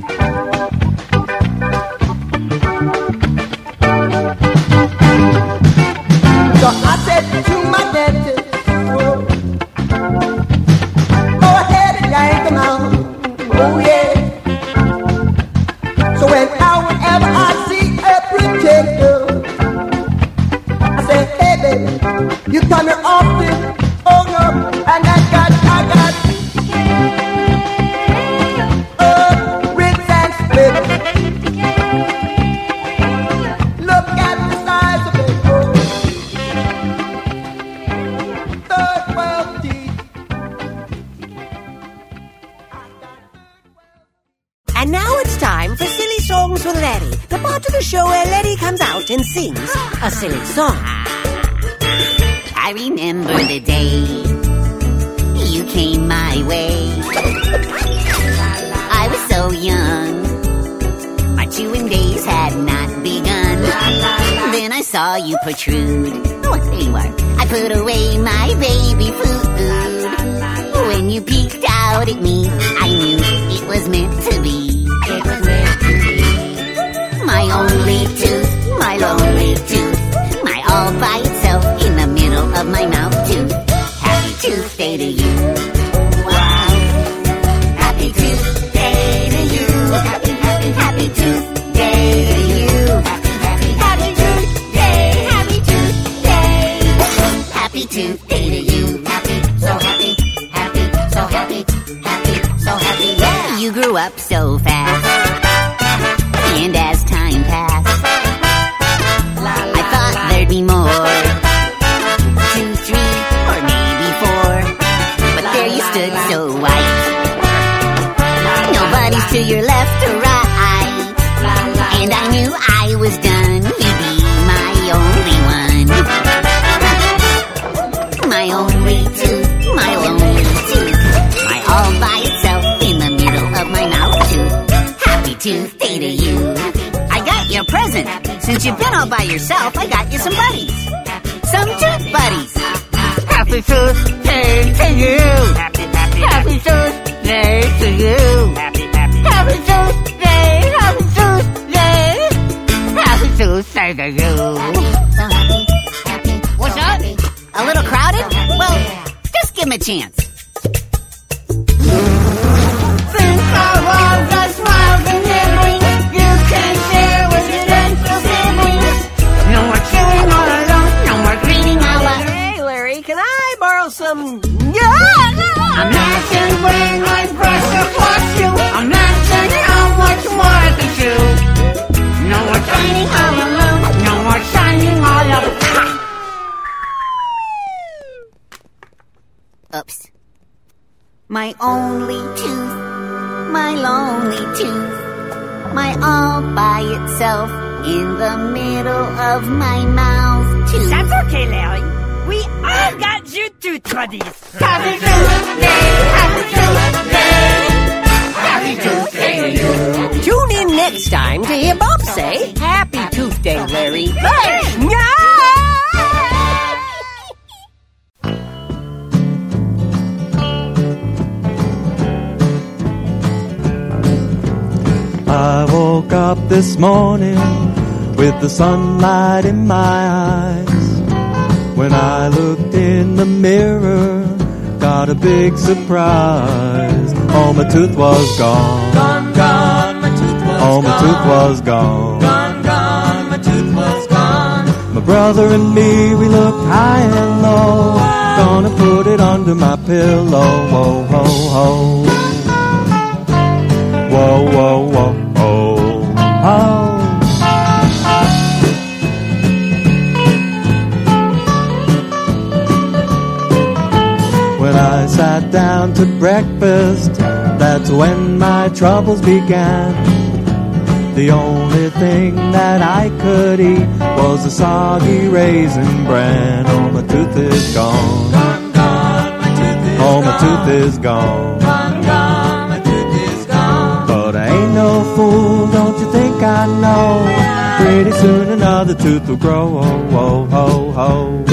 So I said to my dentist, go ahead and yank them out. Oh yeah. So when now whenever I see I said, hey baby, you come here often, oh no, and I got, I got, uh, rinse and split. Look at the size of it, oh. Third twelve teeth. And now it's time for Silly Songs with Larry, the part of the show where Larry comes out and sings a silly song. I remember the day you came my way. I was so young, my chewing days had not begun. Then I saw you protrude. Oh, there you are. I put away my baby food. When you peeked out at me, I knew it was meant to be. It was meant to be. My only Tuesday to you. Wow. Happy Tuesday to you. Happy, happy, happy Tuesday to you. Happy, happy, happy Tuesday. Happy Tuesday. Happy Tuesday to you. Happy, so happy, happy, so happy, happy, so happy. Yeah. You grew up so fast. And as time passed, I thought there'd be more. Two, three, or maybe four. But there you stood so white. Nobody's to your left or right. And I knew I was done. You'd be my only one. My only tooth, my only tooth. My all by itself in the middle of my mouth tooth. Happy Tuesday to you. I got you a present. Since you've been all by yourself, I got you some buddies. Some tooth buddies. Happy Tuesday to you. Happy, happy, happy Tuesday to you. Happy, happy, happy Tuesday. Happy Tuesday. Happy Tuesday to you. So happy, happy. What's up? A little crowded? Well, just give him a chance. Think of all the smiles and memories you can share with your gentle siblings. No more chewing all alone, no more greeting all alone. Hey, Larry, can I borrow some... Yeah! I'm not saying when I brush or floss you. I'm not saying how much more I can chew. No more shining all alone, no more shining all alone. Oops. My only tooth, my lonely tooth, my all by itself in the middle of my mouth tooth. That's okay, Larry. We all got you tooth buddies. Happy Tuesday, happy Tuesday, happy Tuesday to you. Tune in next time to hear Bob say, Happy Tuesday, Larry. Hey! Yeah! I woke up this morning with the sunlight in my eyes. When I looked in the mirror, got a big surprise. Oh, my tooth was gone. Gone, gone, my tooth was Oh, gone. my tooth was gone. Gone, gone, my tooth was gone. My brother and me, we looked high and low. Gonna put it under my pillow. Whoa, whoa, whoa. Whoa, whoa, whoa, oh, oh. When I sat down to breakfast, that's when my troubles began. The only thing that I could eat was a soggy raisin bran. Oh, my tooth is gone. Gone, gone, my tooth is Oh, gone. my tooth is gone. Gone, gone, my tooth is gone. But I ain't no fool, don't you think I know? Pretty soon another tooth will grow. Oh, oh, ho, ho.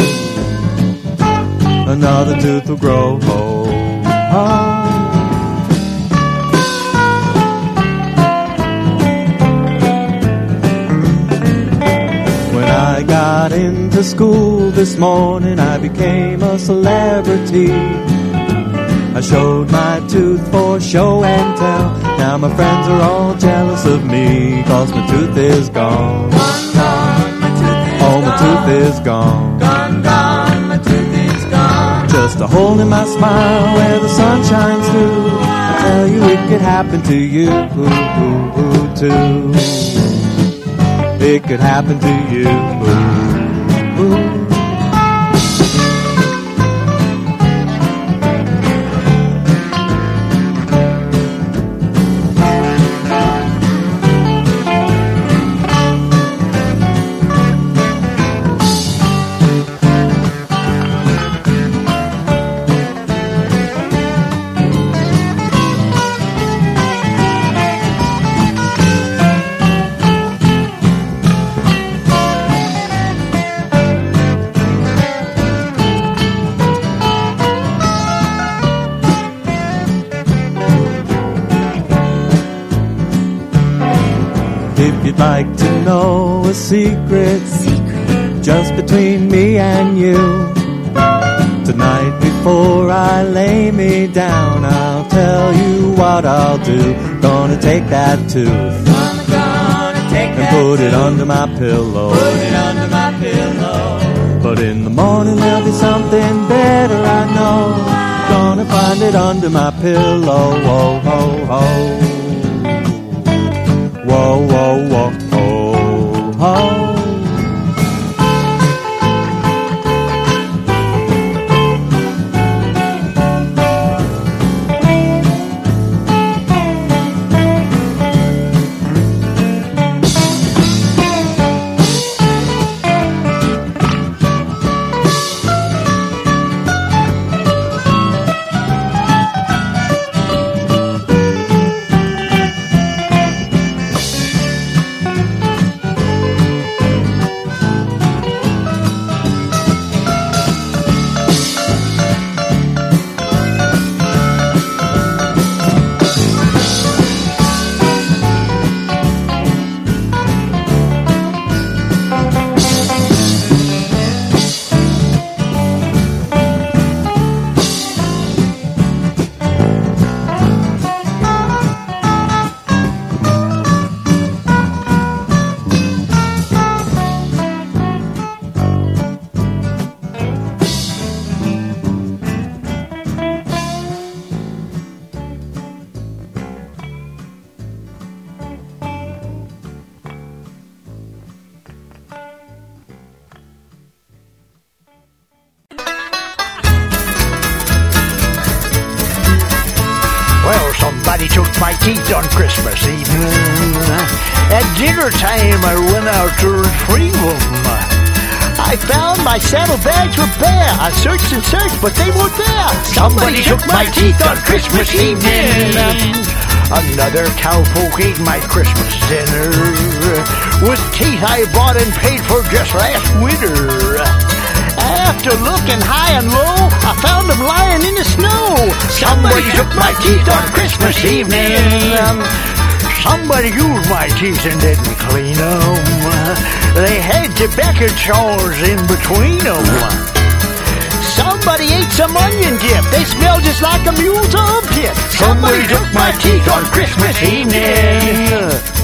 Another tooth will grow. Oh, oh. When I got into school this morning, I became a celebrity. I showed my tooth for show and tell. Now my friends are all jealous of me, 'cause my tooth is gone. Gone, gone, my tooth is Oh, my gone. tooth is gone. Gone, gone, my tooth is gone. Just a hole in my smile where the sun shines through. I tell you it could happen to you too. It could happen to you. If you'd like to know a secret, secret just between me and you, tonight before I I lay me down, I'll tell you what I'll do. Gonna take that tooth Gonna, gonna take and that put it tooth, under my pillow. put it under my pillow. But in the morning there'll be something better, I know. Gonna find it under my pillow. Whoa, whoa, whoa. Whoa, whoa, whoa, whoa, whoa. Somebody took my teeth on Christmas evening. At dinner time, I went out to retrieve them. I found my saddlebags were bare. I searched and searched, but they weren't there. Somebody took my teeth on Christmas evening. Another cowpoke ate my Christmas dinner with teeth I bought and paid for just last winter. After looking high and low, I found them lying in the snow. Somebody took my teeth on Christmas evening. Somebody used my teeth and didn't clean them. They had tobacco jaws in between them. Somebody ate some onion dip. They smelled just like a mule's armpit. Somebody took my teeth on Christmas evening.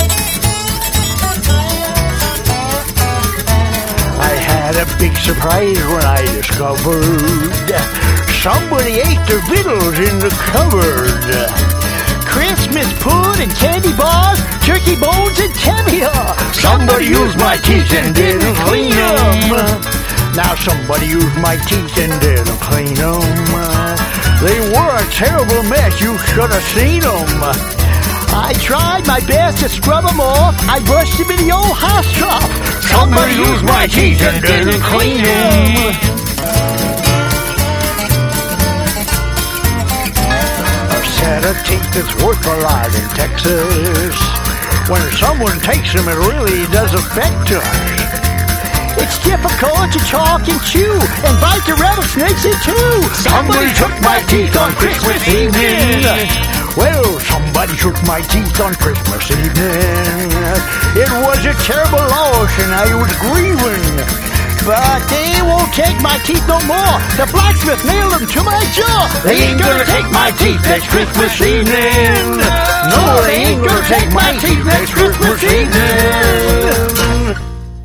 I had a big surprise when I discovered somebody ate the victuals in the cupboard. Christmas pudding, candy bars, turkey bones, and caviar. Somebody used my teeth and didn't clean them. Now somebody used my teeth and didn't clean them. They were a terrible mess, you should have seen them. I tried my best to scrub them off. I brushed them in the old house top. Somebody used my teeth and didn't clean them. A set of teeth is worth a lot in Texas. When someone takes them, it really does affect us. It's difficult to talk and chew and bite the rattlesnakes in two. Somebody took my teeth on Christmas evening. Well, somebody took my teeth on Christmas evening. It was a terrible loss and I was grieving. But they won't take my teeth no more. The blacksmith nailed them to my jaw. They ain't gonna take my teeth next Christmas evening. No, they ain't gonna take my teeth next Christmas evening.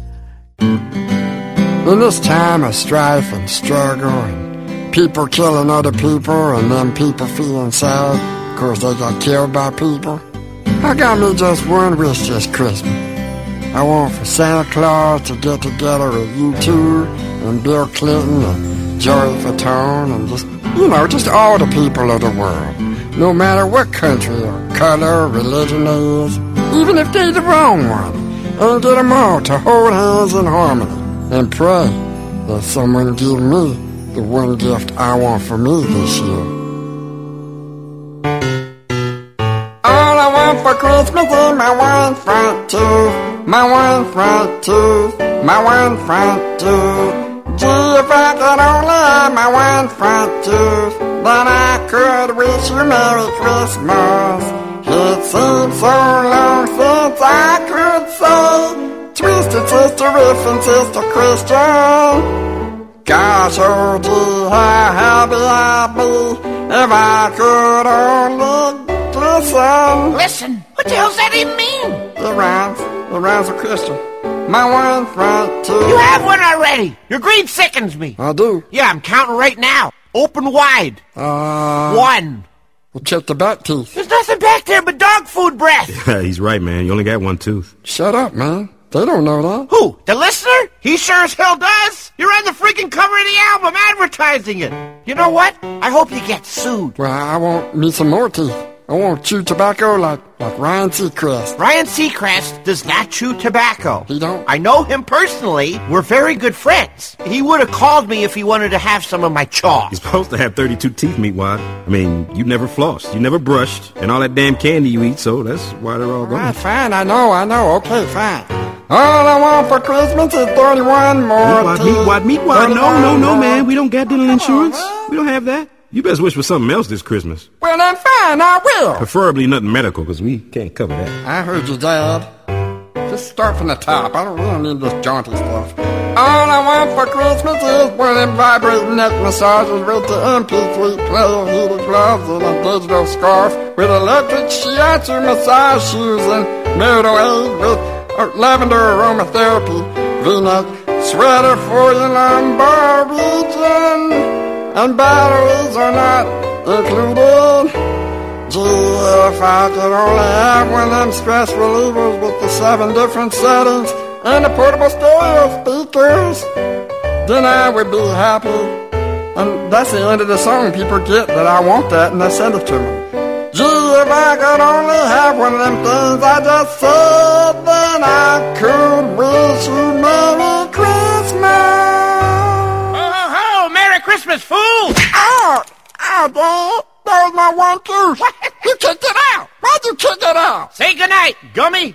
In this time of strife and struggle and people killing other people and then people feeling sad because they got killed by people, I got me just one wish this Christmas. I want for Santa Claus to get together with you two and Bill Clinton and Joey Fatone and just, you know, just all the people of the world, no matter what country or color or religion they is, even if they the wrong one, and get them all to hold hands in harmony and pray that someone give me the one gift I want for me this year. All I want for Christmas is my one front tooth, my one front tooth, my one front tooth. Gee, if I could only have my one front tooth, then I could wish you Merry Christmas. It seems so long since I could say Twisted Sister Riff and Sister Christian. Gosh, oh gee, how happy I'd be if I could only listen. Listen? What the hell's that even mean? It rhymes. It rhymes with Christian. My one's right too. You have one already. Your greed sickens me. I do. Yeah, I'm counting right now. Open wide. Uh, One. Well, check the back teeth. There's nothing back there but dog food breath. Yeah, he's right, man. You only got one tooth. Shut up, man. They don't know that. Who? The listener? He sure as hell does. You're on the freaking cover of the album advertising it. You know what? I hope you get sued. Well, I want me some more teeth. I want to chew tobacco like, like Ryan Seacrest. Ryan Seacrest does not chew tobacco. He don't? I know him personally. We're very good friends. He would have called me if he wanted to have some of my chaw. You're supposed to have thirty-two teeth, Meatwad. I mean, you never flossed, you never brushed, and all that damn candy you eat, so that's why they're all gone. Right, fine, I know, I know. Okay, fine. All I want for Christmas is thirty-one more Meatwad, teeth. Meatwad, Meatwad. No, no, no, man. We don't got dental insurance. We don't have that. You best wish for something else this Christmas. Well, then fine, I will. Preferably nothing medical, because we can't cover that. I heard you, Dad. Just start from the top. I don't really need this jaunty stuff. All I want for Christmas is one of them vibrating neck massages with the M P three player, heated gloves, and a digital scarf with electric shiatsu massage shoes and marital aid with uh, lavender aromatherapy, V-neck sweater for your lumbar region. And batteries are not included. Gee, if I could only have one of them stress relievers with the seven different settings and the portable stereo speakers, then I would be happy. And that's the end of the song. People get that I want that and they send it to me. Gee, if I could only have one of them things I just said, then I could wish you Merry Christmas. Christmas, fool! Ow! Ow, Dad! That was my one tooth! What? You kicked it out! Why'd you kick it out? Say goodnight, Gummy!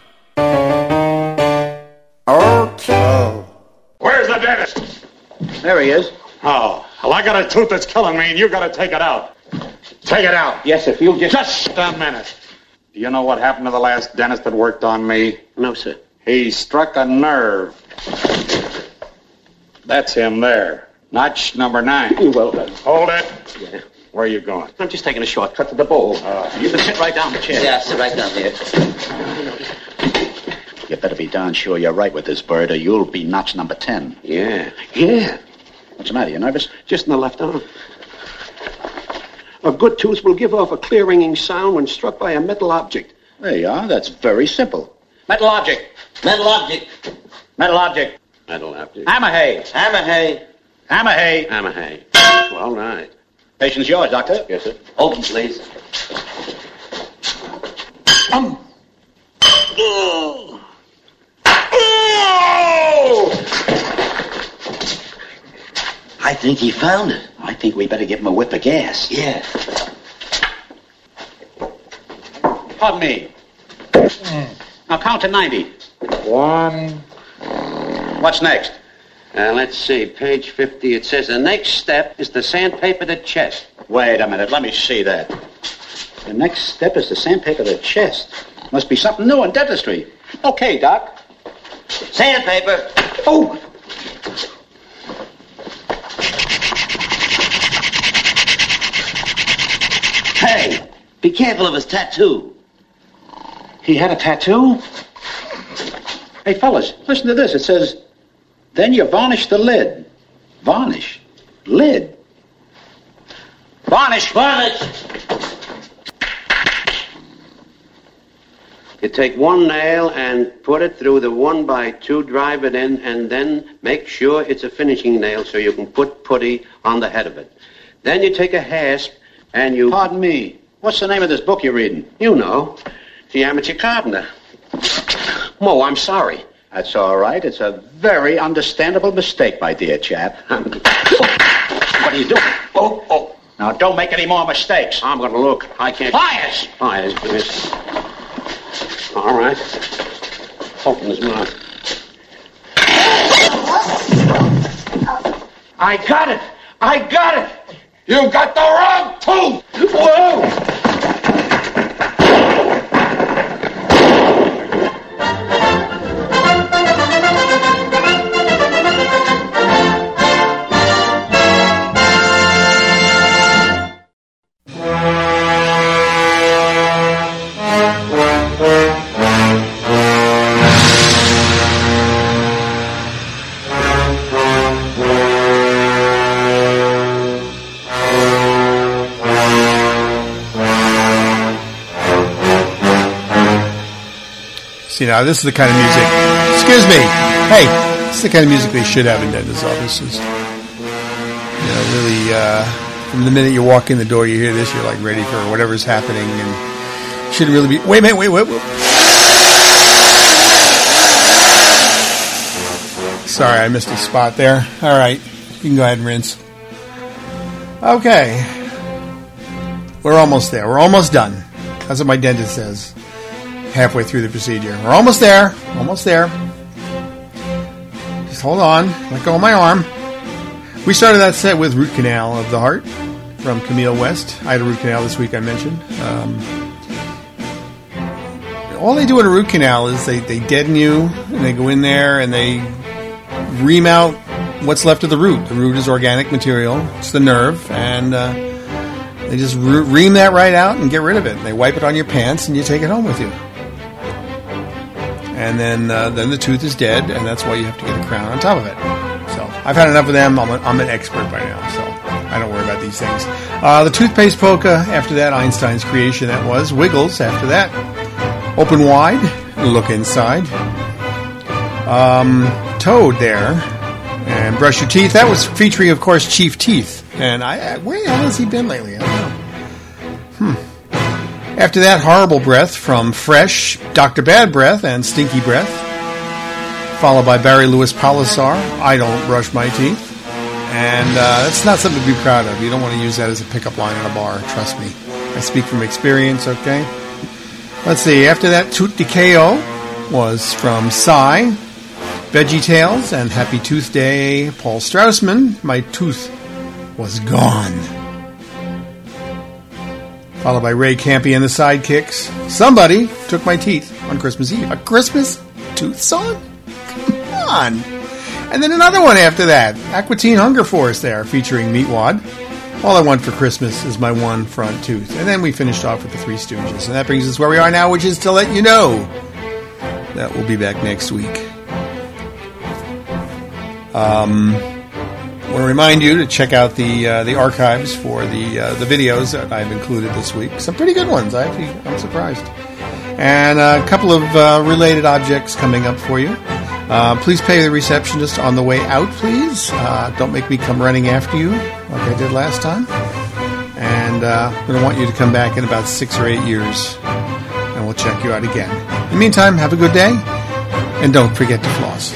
Okay. Where's the dentist? There he is. Oh, well, I got a tooth that's killing me, and you got to take it out. Take it out. Yes, if you'll just... Just a minute. Do you know what happened to the last dentist that worked on me? No, sir. He struck a nerve. That's him there. Notch number nine. Well done. Hold it. Yeah. Where are you going? I'm just taking a shortcut to the bowl. Uh, you can sit right down the chair. Yeah, sit right down here. You better be darn sure you're right with this bird, or you'll be notch number ten. Yeah. Yeah. What's the matter? You nervous? Just in the left arm. A good tooth will give off a clear ringing sound when struck by a metal object. There you are. That's very simple. Metal object. Metal object. Metal object. Metal object. Hammer hay. Hammer hay. Hammer hay. Hammer hay. All right. Patient's yours, Doctor. Yes, sir. Open, please. Um. Oh. I think he found it. I think we better give him a whiff of gas. Yeah. Pardon me. Mm. Now count to ninety. One. What's next? Uh, let's see, page fifty. It says the next step is to sandpaper the chest. Wait a minute. Let me see that. The next step is to sandpaper the chest. Must be something new in dentistry. Okay, Doc. Sandpaper. Oh! Hey, be careful of his tattoo. He had a tattoo? Hey, fellas, listen to this. It says, then you varnish the lid. Varnish? Lid? Varnish! Varnish! You take one nail and put it through the one by two, drive it in, and then make sure it's a finishing nail so you can put putty on the head of it. Then you take a hasp and you... Pardon me. What's the name of this book you're reading? You know. The Amateur Carpenter. Mo, I'm sorry. That's all right. It's a very understandable mistake, my dear chap. What are you doing? Oh, oh. Now, don't make any more mistakes. I'm going to look. I can't... Pliers! Pliers, yes. All right. Open his mouth. I got it! I got it! You got the wrong tooth! Whoa! See, now this is the kind of music. Excuse me. Hey, this is the kind of music they should have in dentist offices. You know, really, uh, from the minute you walk in the door, you hear this, you're like ready for whatever's happening, and should really be. Wait a minute, wait, wait, wait. Sorry, I missed a spot there. All right, you can go ahead and rinse. Okay, we're almost there. We're almost done. That's what my dentist says. Halfway through the procedure, we're almost there. Almost there. Just hold on. Let go of my arm. We started that set with Root Canal of the Heart from Camille West. I had a root canal this week, I mentioned. Um, all they do in a root canal is they, they deaden you, and they go in there and they ream out what's left of the root. The root is organic material. It's the nerve, and uh, they just re- ream that right out and get rid of it. And they wipe it on your pants, and you take it home with you. And then uh, then the tooth is dead, and that's why you have to get a crown on top of it. So I've had enough of them. I'm, a, I'm an expert by now, so I don't worry about these things. Uh, the toothpaste polka, after that, Einstein's creation, that was. Wiggles, after that. Open wide, look inside. Um, Toad there, and Brush Your Teeth. That was featuring, of course, Chief Teeth. And I, where the hell has he been lately? I don't know. Hmm. After that, Horrible Breath from Fresh, Doctor Bad Breath, and Stinky Breath. Followed by Barry Lewis Polisar, I Don't Brush My Teeth. And uh, that's not something to be proud of. You don't want to use that as a pickup line in a bar, trust me. I speak from experience, okay? Let's see, after that, Toot Decay-O was from Psy, Veggie Tales, and Happy Tooth Day, Paul Straussman, My Tooth Was Gone. Followed by Ray Campy and the Sidekicks, Somebody Took My Teeth on Christmas Eve. A Christmas tooth song? Come on. And then another one after that, Aqua Teen Hunger Force there, featuring Meatwad. All I Want for Christmas is My One Front Tooth. And then we finished off with the Three Stooges. And that brings us where we are now, which is to let you know that we'll be back next week. Um, I want to remind you to check out the uh, the archives for the uh, the videos that I've included this week. Some pretty good ones. I actually, I'm surprised. And a couple of uh, related objects coming up for you. Uh, please pay the receptionist on the way out, please. Uh, don't make me come running after you like I did last time. And uh, I'm going to want you to come back in about six or eight years, and we'll check you out again. In the meantime, have a good day, and don't forget to floss.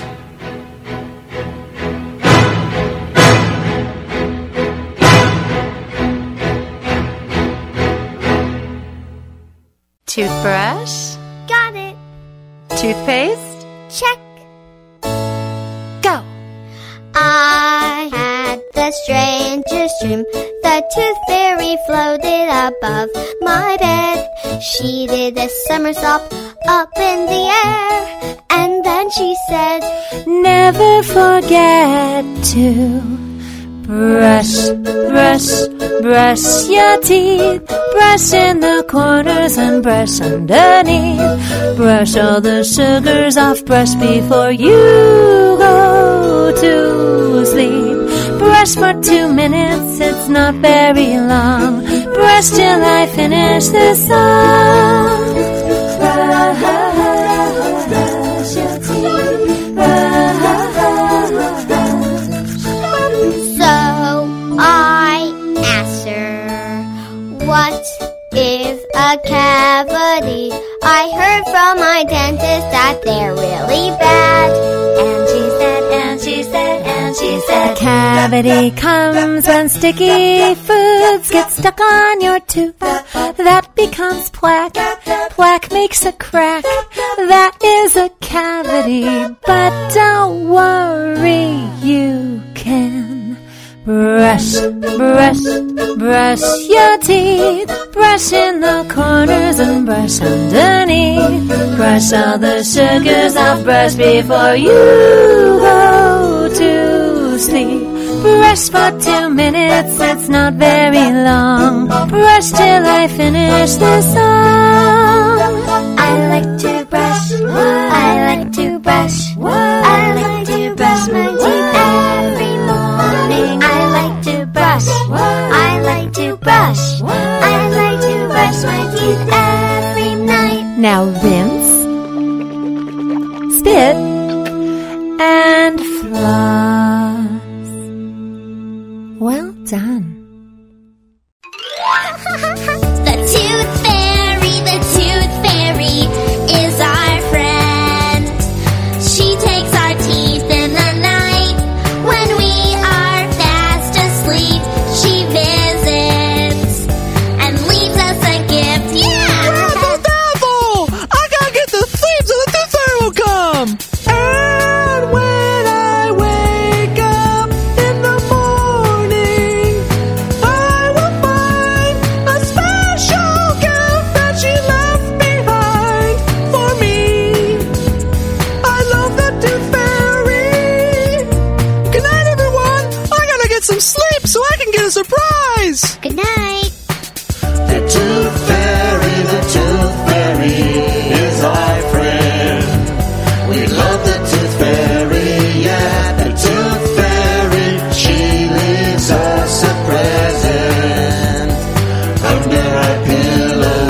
Toothbrush? Got it. Toothpaste? Check. Go. I had the strangest dream. The tooth fairy floated above my bed. She did a somersault up in the air, and then she said, Never forget to brush, brush, brush your teeth. Brush in the corners and brush underneath. Brush all the sugars off, brush before you go to sleep. Brush for two minutes, it's not very long. Brush till I finish the song. Brush your teeth. So I asked her, what is a cavity? I heard from my dentist that they're really bad. And she said, and she said, and she said, A cavity comes when sticky foods get stuck on your tooth. That becomes plaque. Plaque makes a crack. That is a cavity. But don't worry, you can brush, brush, brush your teeth. Brush in the corners and brush underneath. Brush all the sugars off, brush before you go to sleep. Brush for two minutes, it's not very long. Brush till I finish the song. I like to brush, I like to brush, I like to brush my teeth every morning. I like to brush, I like to brush, I like to brush my teeth every night. Now rinse, Well done. The Tooth Fairy, the Tooth Fairy is our friend. She takes our teeth in the night when we are fast asleep. She visits and leaves us a gift. Yeah! Bravo, bravo! I gotta get the sleep so the Tooth Fairy will come! And when I wake up in the morning, I will find a special gift that she left behind for me. I love the Tooth Fairy. Good night, everyone. I gotta get some sleep so I can get a surprise. Good night. The Tooth Fairy, the Tooth Fairy is our friend. We love the Tooth Fairy, yeah, the Tooth Fairy. She leaves us a present under our pillow.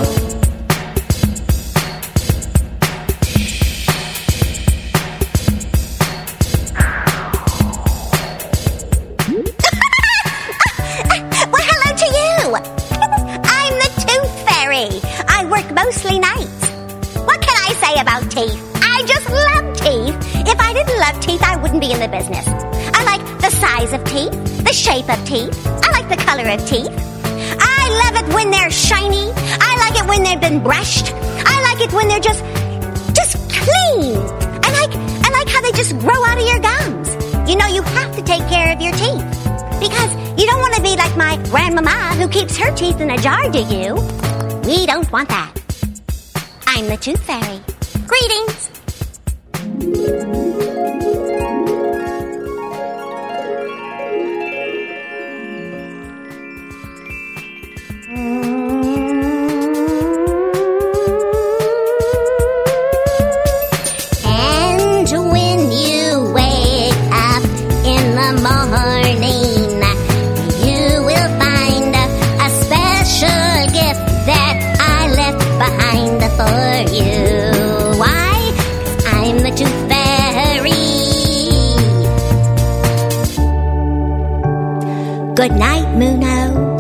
Well, hello to you. I'm the Tooth Fairy. I work mostly nights. What can I say about teeth? I just love teeth. If I didn't love teeth, I wouldn't be in the business. I like the size of teeth, the shape of teeth. I like the color of teeth. I love it when they're shiny. I like it when they've been brushed. I like it when they're just, just clean. I like, I like how they just grow out of your gums. You know, you have to take care of your teeth. Because you don't want to be like my grandmama who keeps her teeth in a jar, do you? We don't want that. I'm the Tooth Fairy. Greetings. And when you wake up in the morning, you will find a special gift that I left behind for you. Why? 'Cause I'm the Tooth Fairy. Good night, Muno.